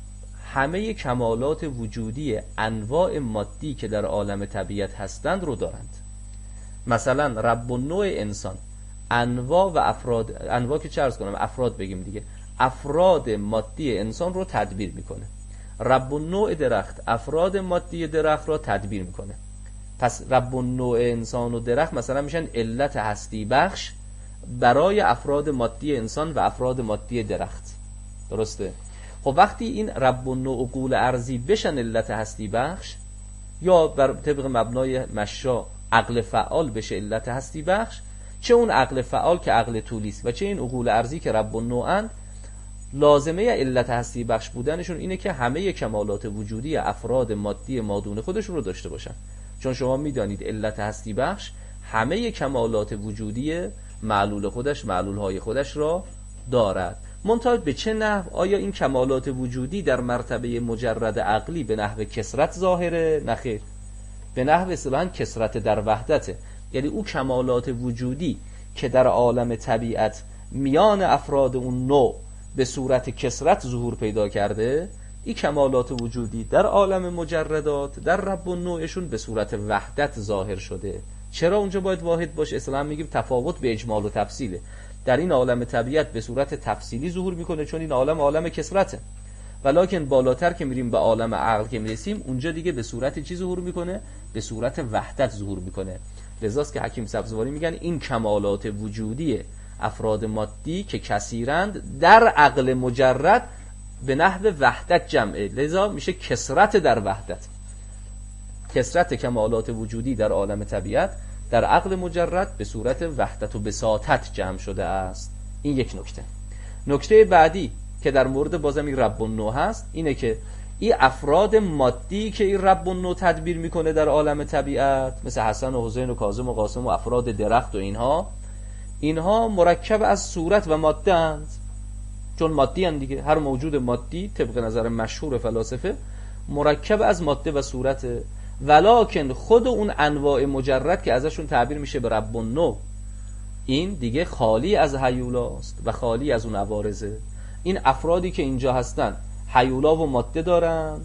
همه کمالات وجودی انواع مادی که در عالم طبیعت هستند رو دارند. مثلا رب النوع انسان انواع و افراد، انواع که چه عرض کنم، افراد بگیم دیگه، افراد مادی انسان رو تدبیر میکنه. رب النوع درخت افراد مادی درخت رو تدبیر میکنه. پس رب النوع انسان و درخت مثلا میشن علت هستی بخش برای افراد مادی انسان و افراد مادی درخت. درسته؟ خب وقتی این رب النوع عقول ارضی بشن علت هستی بخش، یا بر طبق مبنای مشا عقل فعال بشه علت هستی بخش، چه اون عقل فعال که عقل طولیست و چه این عقول ارضی که رب النوعند، لازمه علت هستی بخش بودنشون اینه که همه کمالات وجودی افراد مادی مادون خودشون رو داشته باشن. چون شما میدانید علت هستی بخش همه کمالات وجودی معلول خودش، معلولهای خودش را دارد. منتها به چه نحو؟ آیا این کمالات وجودی در مرتبه مجرد عقلی به نحو کثرت ظاهره؟ نخیر، به نحو اصطلاحاً کثرت در وحدته. یعنی او کمالات وجودی که در عالم طبیعت میان افراد اون نوع به صورت کثرت ظهور پیدا کرده، این کمالات وجودی در عالم مجردات در رب النوعشون به صورت وحدت ظاهر شده. چرا اونجا باید واحد باشه؟ اصلا میگیم تفاوت به اجمال و تفصیله. در این عالم طبیعت به صورت تفصیلی ظهور میکنه چون این عالم کثرته، ولکن بالاتر که میریم به عالم عقل که میرسیم اونجا دیگه به صورت چی ظهور میکنه؟ به صورت وحدت ظهور میکنه. لذاست که حکیم سبزواری میگن این کمالات وجودی افراد مادی که کثیرند در عقل مجرد به نحو وحدت جمعه، لذا میشه کثرت در وحدت. کثرت کمالات وجودی در عالم طبیعت در عقل مجرد به صورت وحدت و بساطت جمع شده است. این یک نکته. نکته بعدی که در مورد بازم این رب النوع هست اینه که این افراد مادی که این رب النوع تدبیر میکنه در عالم طبیعت، مثل حسن و حسین و کاظم و قاسم و افراد درخت و اینها مرکب از صورت و ماده اند. چون مادی اند دیگه، هر موجود مادی طبق نظر مشهور فلاسفه مرکب از ماده و صورت، ولکن خود اون انواع مجرد که ازشون تعبیر میشه به رب النوع، این دیگه خالی از هیولاست و خالی از اون عوارضه. این افرادی که اینجا هستن هیولا و ماده دارن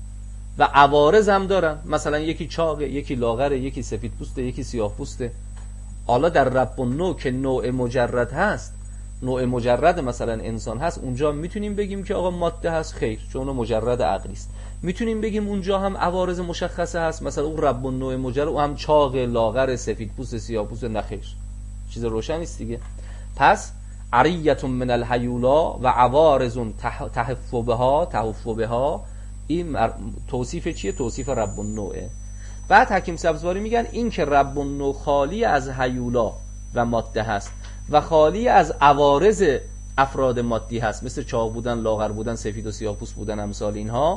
و عوارض هم دارن، مثلا یکی چاقه، یکی لاغره، یکی سفید پوسته، یکی سیاه پوسته. حالا در رب النوع که نوع مجرد هست، نوع مجرد مثلا انسان هست، اونجا میتونیم بگیم که آقا ماده هست؟ خیر، چون مجرد عقلی است. میتونیم بگیم اونجا هم عوارض مشخصه هست، مثلا اون رب النوع مجرد او هم چاق، لاغر، سفید پوست، سیاه پوست؟ نخیر، چیز روشن نیست دیگه. پس عریة من الهیولا و عوارض تحف بها، این توصیف چیه؟ توصیف رب النوعه. بعد حکیم سبزواری میگن این که رب النوع خالی از هیولا و ماده هست و خالی از عوارض افراد مادی هست، مثل چاق بودن، لاغر بودن، سفید و سیاه پوست بودن، امثال اینها.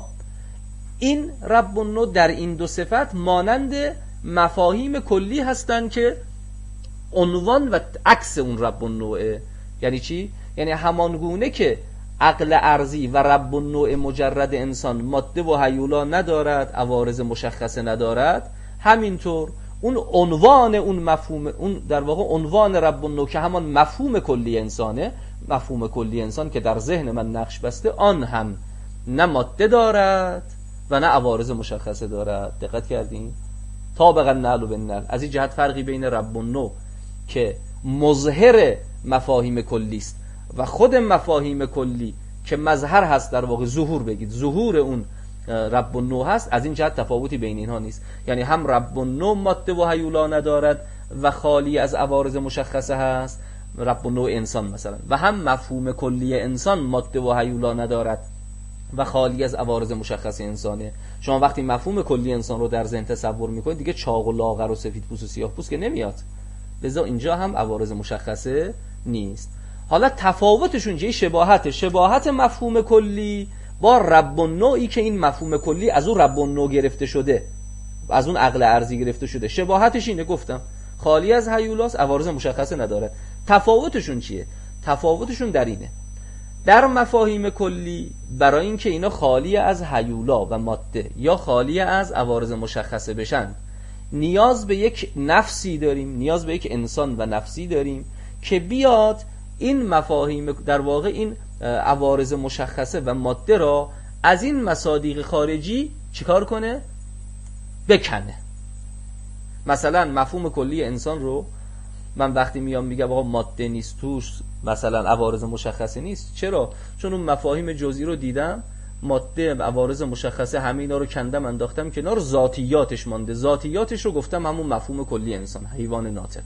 این رب النوع در این دو صفت مانند مفاهیم کلی هستن که عنوان و عکس اون رب النوعه. یعنی چی؟ یعنی همانگونه که عقل ارضی و رب النوع مجرد انسان ماده و هیولا ندارد، عوارض مشخصه ندارد، همینطور اون عنوان، اون مفهوم، اون در واقع عنوان رب النوع که همان مفهوم کلی انسانه، مفهوم کلی انسان که در ذهن من نقش بسته، آن هم نه ماده دارد و نه عوارض مشخصه دارد. دقت کردین؟ طابق النعل بالنعل. از این جهت فرقی بین رب النوع که مظهر مفاهیم کلی است و خود مفاهیم کلی که مظهر هست، در واقع ظهور بگید، ظهور اون رب النوع هست، از این جهت تفاوتی بین اینها نیست. یعنی هم رب النوع ماده و هیولا ندارد و خالی از عوارض مشخصه هست، رب النوع انسان مثلا، و هم مفهوم کلی انسان ماده و هیولا ندارد و خالی از عوارض مشخص انسانه. شما وقتی مفهوم کلی انسان رو در ذهن تصور میکنید دیگه چاق و لاغر و سفید پوست و سیاه پوست که نمیاد، لذا اینجا هم عوارض مشخصه نیست. حالا تفاوتشون چیه؟ شباهت مفهوم کلی با رب النوعی که این مفهوم کلی از اون رب النوع گرفته شده، از اون عقل ارضی گرفته شده. شباهتش اینه، گفتم خالی از هیولاست، عوارض مشخصه نداره. تفاوتشون چیه؟ تفاوتشون در اینه، در مفاهیم کلی برای اینکه اینا خالی از هیولا و ماده یا خالی از عوارض مشخصه بشن، نیاز به یک نفسی داریم، نیاز به یک انسان و نفسی داریم که بیاد این مفاهیم، در واقع این عوارض مشخصه و ماده را از این مصادیق خارجی چیکار کنه؟ بکنه. مثلا مفهوم کلی انسان رو من وقتی میام میگم آقا ماده نیست توش، مثلا عوارض مشخصه نیست، چرا؟ چون اون مفاهیم جزئی رو دیدم، ماده، عوارض مشخصه، همه اینا رو کندم انداختم کنار، ذاتیاتش مانده، ذاتیاتش رو گفتم همون مفهوم کلی انسان، حیوان ناطق.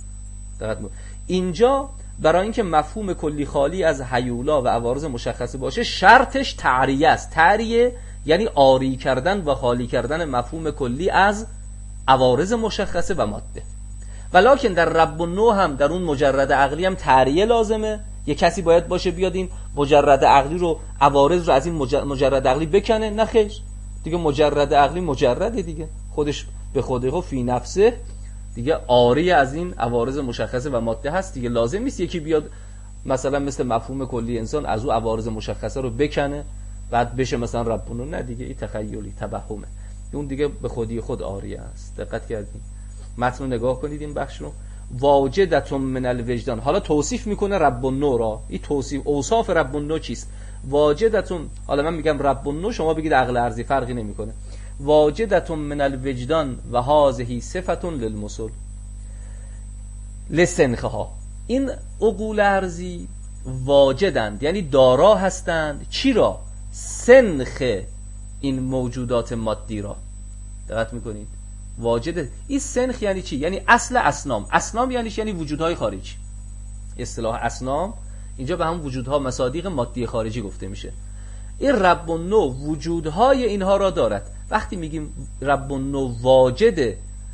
اینجا برای اینکه مفهوم کلی خالی از هیولا و عوارض مشخصه باشه، شرطش تعریه است. تعریه یعنی آری کردن و خالی کردن مفهوم کلی از عوارض مشخصه و ماده. ولکن در رب النوع هم، در اون مجرد عقلی هم تعریه لازمه. یه کسی باید باشه بیاد این مجرد عقلی رو، عوارض رو از این مجرد عقلی بکنه. نه خیر، دیگه مجرد عقلی مجرده دیگه، خودش به خودش فی نفسه دیگه آری از این عوارض مشخصه و ماده هست دیگه. لازم نیست یکی بیاد مثلا مثل مفهوم کلی انسان از او عوارض مشخصه رو بکنه بعد بشه مثلا رب النوع. نه دیگه، این تخیلی، توهمه، اون دیگه به خودی خود آری است. دقت کردین؟ متن رو نگاه کنید این بخش رو. واجدتون من الوجدان، حالا توصیف میکنه رب النوع را. این توصیف اوصاف رب النوع چیست؟ واجدتون، حالا من میگم رب النوع، شما بگید عقل ارضی، فرقی نمیکنه. واجدتون من الوجدان و هذه صفتون للمثل لسنخها. این عقول ارضی واجدند، یعنی دارا هستند. چی را؟ سنخ این موجودات مادی را. دقت میکنید؟ واجد، این سنخ یعنی چی؟ یعنی اصل اصنام. اصنام یعنی چی؟ یعنی وجودهای خارجی. اصطلاح اصنام اینجا به هم وجودها، مصادیق مادی خارجی گفته میشه. این رب النوع وجودهای اینها را دارد. وقتی میگیم رب النوع واجد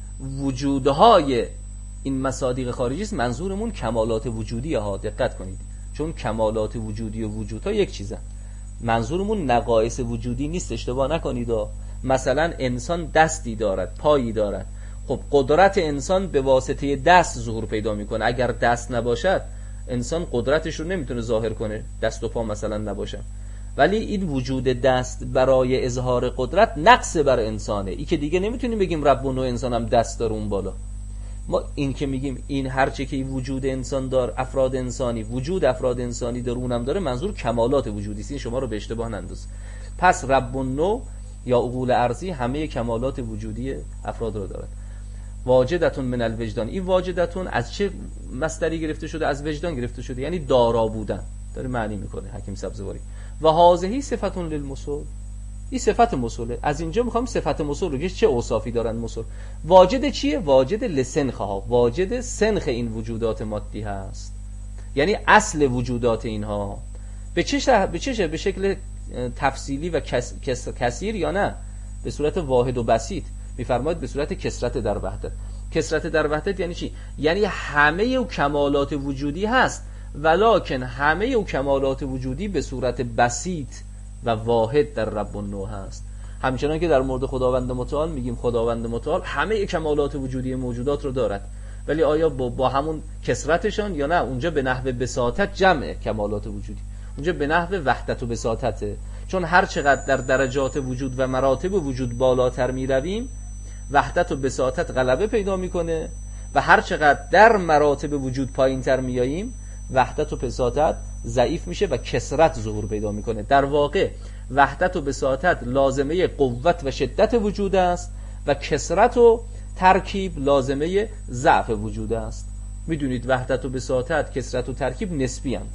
وجودهای این مصادیق خارجی است، منظورمون کمالات وجودی ها. دقت کنید، چون کمالات وجودی و وجودها یک چیزن. منظورمون نقایص وجودی نیست، اشتباه نکنید. مثلا انسان دستی دارد، پایی دارد. خب قدرت انسان به واسطه دست ظهور پیدا میکنه. اگر دست نباشد انسان قدرتش رو نمیتونه ظاهر کنه، دست و پا مثلا نباشه. ولی این وجود دست برای اظهار قدرت نقص بر انسانه. این که دیگه نمیتونیم بگیم رب النوع انسان هم دست داره اون بالا. ما این که میگیم این هرچه که وجود انسان دار، افراد انسانی، وجود افراد انسانی داره، اونم داره، منظور کمالات وجودی است. این شما رو به اشتباه ننداز. پس رب النوع یا عقول ارضی همه کمالات وجودی افراد رو دارد. واجدتون من الوجدان، این واجدتون از چه مصدری گرفته شده؟ از وجدان گرفته شده، یعنی دارا بودن. داره معنی میکنه حکیم سبزواری. و هذه صفتون للمثل، این صفت مثله. از اینجا میخوام صفت مثل رو، چه اوصافی دارن مثل. واجد چیه؟ واجد لسنخها، واجد سنخ این وجودات مادی هست، یعنی اصل وجودات اینها. به چه به شکل تفصیلی و کثیر یا نه به صورت واحد و بسیط؟ میفرماید به صورت کثرت در وحدت. کثرت در وحدت یعنی چی؟ یعنی همه او کمالات وجودی هست، ولکن همه او کمالات وجودی به صورت بسیط و واحد در رب النوع هست. همچنان که در مورد خداوند متعال میگیم خداوند متعال همه کمالات وجودی موجودات رو دارد، ولی آیا با همون کثرتشان یا نه؟ اونجا به نحو بساطت جمع کمالات وجودی، اونجا به نحو وحدت و بساطته. چون هر چقدر در درجات وجود و مراتب وجود بالاتر می رویم، وحدت و بساطت غلبه پیدا میکنه، و هر چقدر در مراتب وجود پایین تر میاییم، وحدت و بساطت ضعیف میشه و کثرت ظهور پیدا میکنه. در واقع وحدت و بساطت لازمه قوت و شدت وجود است و کثرت و ترکیب لازمه ضعف وجود است. میدونید وحدت و بساطت، کثرت و ترکیب نسبی اند.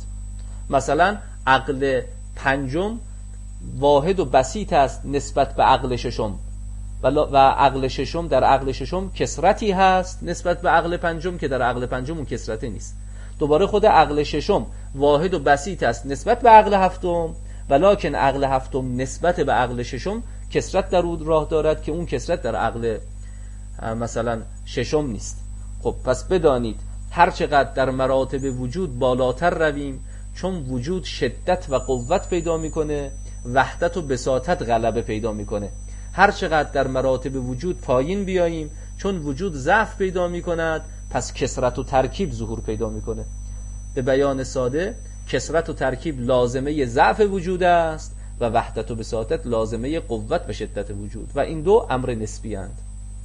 مثلا عقل پنجم واحد و بسیط است نسبت به عقل ششم، و عقل ششم در عقل ششم کثرتی هست نسبت به عقل پنجم که در عقل پنجم اون کثرتی نیست. دوباره خود عقل ششم واحد و بسیط است نسبت به عقل هفتم، ولکن عقل هفتم نسبت به عقل ششم کثرت در اون راه دارد که اون کثرت در عقل مثلا ششم نیست. خب پس بدانید هر چقدر در مراتب وجود بالاتر رویم، چون وجود شدت و قوت پیدا میکنه، وحدت و بساطت غلبه پیدا میکنه. هر چقدر در مراتب وجود پایین بیاییم، چون وجود ضعف پیدا میکند، پس کثرت و ترکیب ظهور پیدا میکنه. به بیان ساده، کثرت و ترکیب لازمه ضعف وجود است و وحدت و بساطت لازمه قوت و شدت وجود، و این دو امر نسبی اند.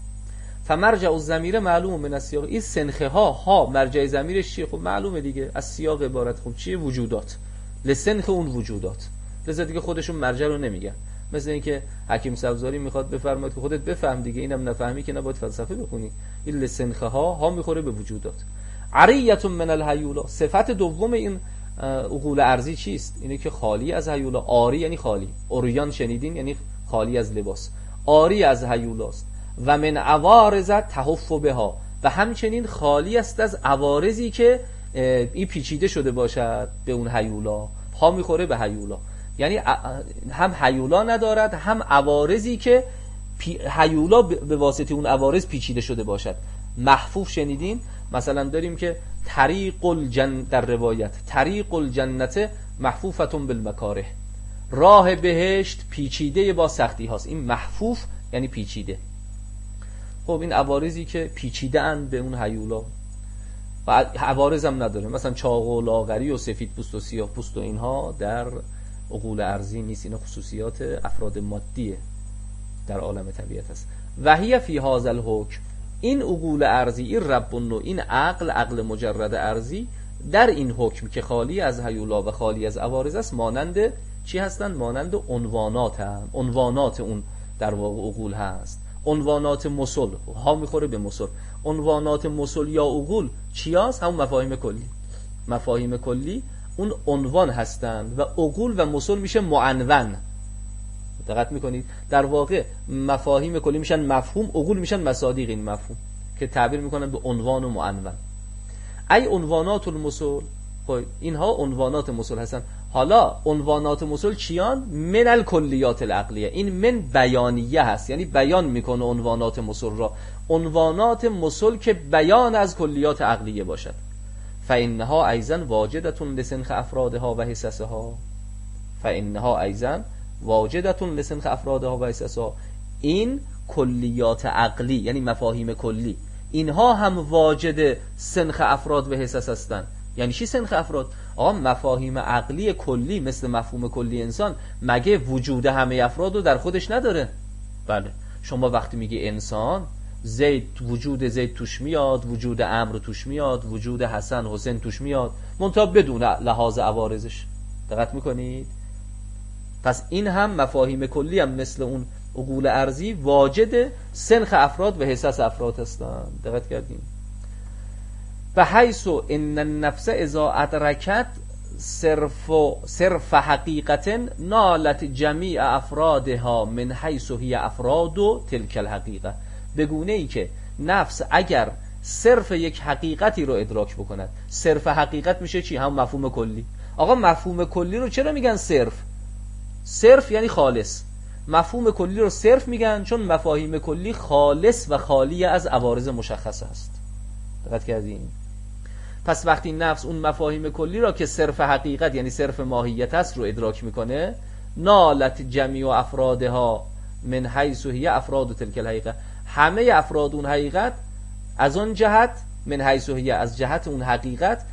فمرجع الضمیر معلوم من السیاق. این سنخه ها مرجع ضمیرش چیه؟ خب معلومه دیگه، از سیاق عبارت. خب چیه؟ وجودات، لسنخ اون وجودات. لذا دیگه خودشون مرجع رو نمیگن. مثل اینکه حکیم سبزاری میخواد بفرماید که خودت بفهم دیگه، اینم نفهمی که نباید فلسفه بخونی. این لسنخه ها میخوره به وجودات. عریة من الهیولا، صفت دوم این عقول ارضی چیست؟ اینه که خالی از هیولا. آری یعنی خالی، اوریان شنیدین یعنی خالی از لباس، آری از هیولاست. و من عوارض تحف بها، و همچنین خالی است از عوارضی که این پیچیده شده باشد به اون هیولا. ها میخوره به هیولا، یعنی هم هیولا ندارد هم عوارضی که هیولا به واسطه اون عوارض پیچیده شده باشد. محفوف شنیدین؟ مثلا داریم که در روایت طریق الجنت محفوفتون بالمکاره، راه بهشت پیچیده با سختی هاست. این محفوف یعنی پیچیده. خب این عوارضی که پیچیده اند به اون هیولا و عوارض هم نداره، مثلا چاق و لاغری و سفید پوست و سیاه پوست و اینها در عقول ارضی نیست. اینا خصوصیات افراد مادیه در عالم طبیعت است. و هی فی هذا الحکم، این عقول ارضی، این رب النوع، این عقل مجرد ارضی در این حکم که خالی از هیولا و خالی از عوارض است، مانند چی هستن؟ مانند عنوانات هم. عنوانات اون در واقع عقول هست. عنوانات مسل، ها میخوره به مسل. عنوانات مسل یا عقول چی هست؟ همون مفاهیم کلی. مفاهیم کلی اون عنوان هستند و عقول و مسل میشه معنون. دقت میکنید؟ در واقع مفاهیم کلی میشن مفهوم، عقول میشن مصادیق این مفهوم که تعبیر میکنن به عنوان و معنون. ای عنوانات المسل، خب اینها عنوانات مسل هستن. حالا عنوانات مسل چیان؟ من الکلیات العقلیه. این من بیانیه هست، یعنی بیان میکنه عنوانات مسل را. عنوانات مسل که بیان از کلیات عقلیه باشد. فانها ایضا واجدتون لسنخ افرادها و حصصها. فانها ایضا واجدتون لسنخ افرادها و حصصها. این کلیات عقلی یعنی مفاهیم کلی، اینها هم واجد سنخ افراد و حصص هستند. یعنی چی سنخ افراد؟ آقا مفاهیم عقلی کلی مثل مفهوم کلی انسان مگه وجود همه افراد رو در خودش نداره؟ بله. شما وقتی میگی انسان، وجود زید توش میاد، وجود عمرو توش میاد، وجود حسن حسین توش میاد، منتها بدون لحاظ عوارضش. دقت میکنید؟ پس این هم مفاهیم کلی هم مثل اون عقول ارضی واجد سنخ افراد و حصص افراد هستند. دقت کردیم؟ و حیث ان النفس اذا ادرکت صرف حقیقت نالت جمیع افرادها من حیث هی افراد تلک الحقیقه. بگونه ای که نفس اگر صرف یک حقیقتی رو ادراک بکند، صرف حقیقت میشه چی؟ هم مفهوم کلی. آقا مفهوم کلی رو چرا میگن صرف؟ صرف یعنی خالص. مفهوم کلی رو صرف میگن چون مفاهیم کلی خالص و خالی از عوارض مشخص است. دقت کردین؟ پس وقتی نفس اون مفاهیم کلی را که صرف حقیقت یعنی صرف ماهیت است رو ادراک میکنه، نالت جمیع افرادها من حیث هی افراد تلک الحقیقه، همه افراد اون حقیقت از اون جهت، من حیث هی از جهت اون حقیقت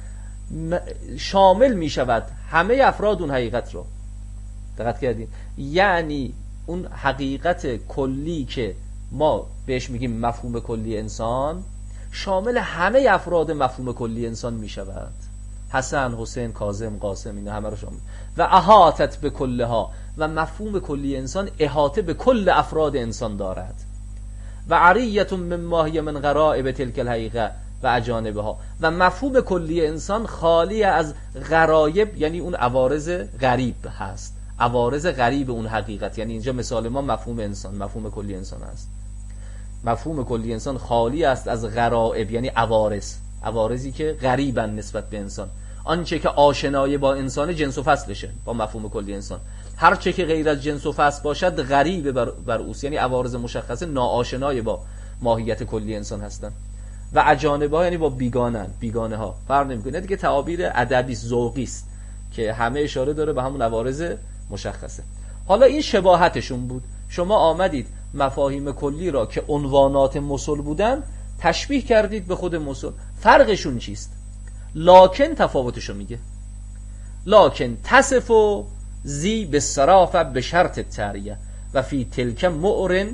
شامل میشود همه افراد اون حقیقت رو. دقت کردین؟ یعنی اون حقیقت کلی که ما بهش میگیم مفهوم کلی انسان شامل همه افراد مفهوم کلی انسان میشود. حسن، حسین، کاظم، قاسم، اینا همه رو شامل. و احاطت به کلها، و مفهوم کلی انسان احاطه به کل افراد انسان دارد. و عریة من ماهی من غرائب تلک الحقیقه و اجانبها، و مفهوم کلی انسان خالی از غرایب یعنی اون عوارض غریب هست. عوارض غریب اون حقیقت، یعنی اینجا مثال ما مفهوم انسان، مفهوم کلی انسان است. مفهوم کلی انسان خالی است از غرائب یعنی عوارضی که غریبن نسبت به انسان. آنچه که آشنای با انسان جنس و فصلشه با مفهوم کلی انسان. هر چه که غیر از جنس و فصل باشد غریب بر اوست، یعنی عوارض مشخصه ناآشنای با ماهیت کلی انسان هستن. و اجانبها یعنی با بیگانه ها فرق نمیکنه دیگه. تعابیر ادبی ذوقی است که همه اشاره داره به همون عوارض مشخصه. حالا این شباهتشون بود. شما آمدید مفاهیم کلی را که عنوانات مسل بودن تشبیه کردید به خود مسل. فرقشون چیست؟ لکن تفاوتشو میگه. لکن تصف زی بالصرافه به شرط التعریه و فی تلک مؤرن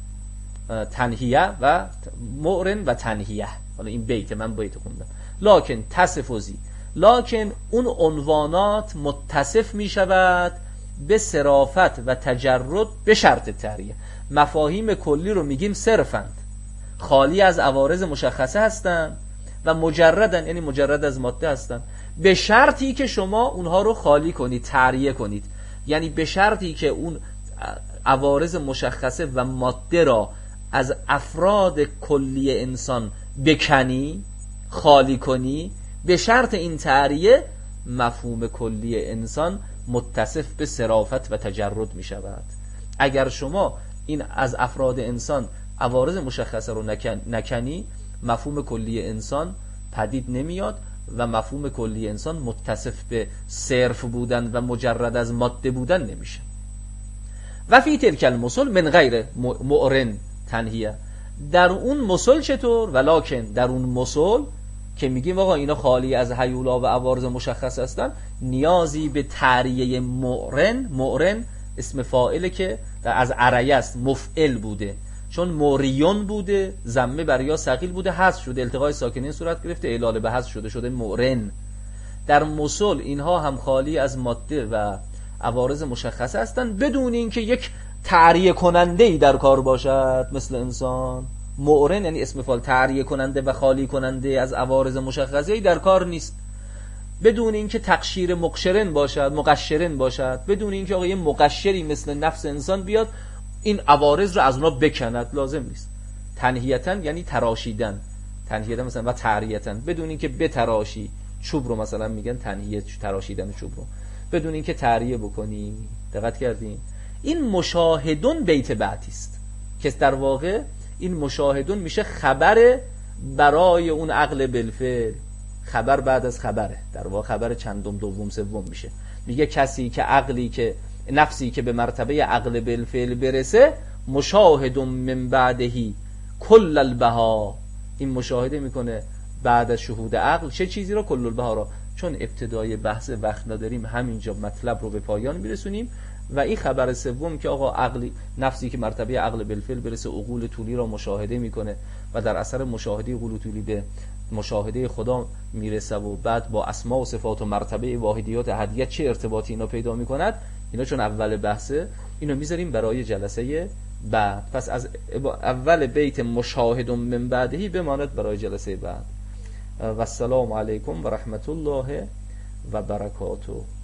و تنهیه. حالا این بیت من خوندم. لکن تصف زی، لکن اون عنوانات متصف می شود به صرافت و تجرد به شرط تعریه. مفاهیم کلی رو میگیم صرفند، خالی از عوارض مشخصه هستند و مجردن، یعنی مجرد از ماده هستند، به شرطی که شما اونها رو خالی کنید، تعریه کنید. یعنی به شرطی که اون عوارض مشخصه و ماده را از افراد کلی انسان بکنی، خالی کنی. به شرط این تعریه مفهوم کلی انسان متصف به صرافت و تجرد می شود. اگر شما این از افراد انسان عوارض مشخصه رو نکنی، مفهوم کلی انسان پدید نمیاد و مفهوم کلی انسان متصف به صرف بودن و مجرد از ماده بودن نمیشه. و فی تلک المثل من غیر مؤرن تنهیه، در اون مثل چطور؟ ولکن در اون مثل که میگیم آقا اینا خالی از هیولا و عوارض مشخص هستن، نیازی به تعریه مؤرن اسم فاعله که از عریه است، مفعل بوده، چون موریون بوده، ضمه بر یا ثقیل بوده، حذف شده، التقای ساکنین صورت گرفته، اعلال به حذف شده مؤرن. در مثل اینها هم خالی از ماده و عوارض مشخصه هستند بدون اینکه یک تعریه کننده ای در کار باشد، مثل انسان. مؤرن یعنی اسم فاعل، تعریه کننده و خالی کننده از عوارض مشخصه ای در کار نیست، بدون اینکه تقشیر مقشرن باشد، مقشرن باشد، بدون اینکه آقا یه مقشری مثل نفس انسان بیاد این عوارض رو از اونها بکند، لازم نیست. تنهیتن یعنی تراشیدن، تنهیتن مثلا و تعریتن، بدون اینکه بتراشی چوب رو، مثلا میگن تنهیه تراشیدن چوب رو، بدون اینکه تعریه بکنی. دقت کردین؟ این مشاهدون بیت بعدی است که در واقع این مشاهدون میشه خبر برای اون عقل بالفعل، خبر بعد از خبره، در واقع خبر چندم، دوم، سوم میشه. میگه کسی که عقلی که نفسی که به مرتبه عقل بالفعل برسه، مشاهد من بعدهی کل البها، این مشاهده میکنه بعد از شهود عقل چه چیزی رو؟ کل البها را. چون ابتدای بحث وقت نداریم، همینجا مطلب رو به پایان میرسونیم. و این خبر سوم که آقا عقلی، نفسی که مرتبه عقل بالفعل برسه، عقول طولی را مشاهده میکنه و در اثر مشاهده عقول طولی به مشاهده خدا میرسه و بعد با اسماء و صفات و مرتبه واحدیات احدیت چه ارتباطی اینا پیدا میکند، اینا چون اول بحثه اینو میذاریم برای جلسه بعد. پس از اول بیت مشاهد من بعدهی بماند برای جلسه بعد. و السلام علیکم و رحمت الله و برکاته.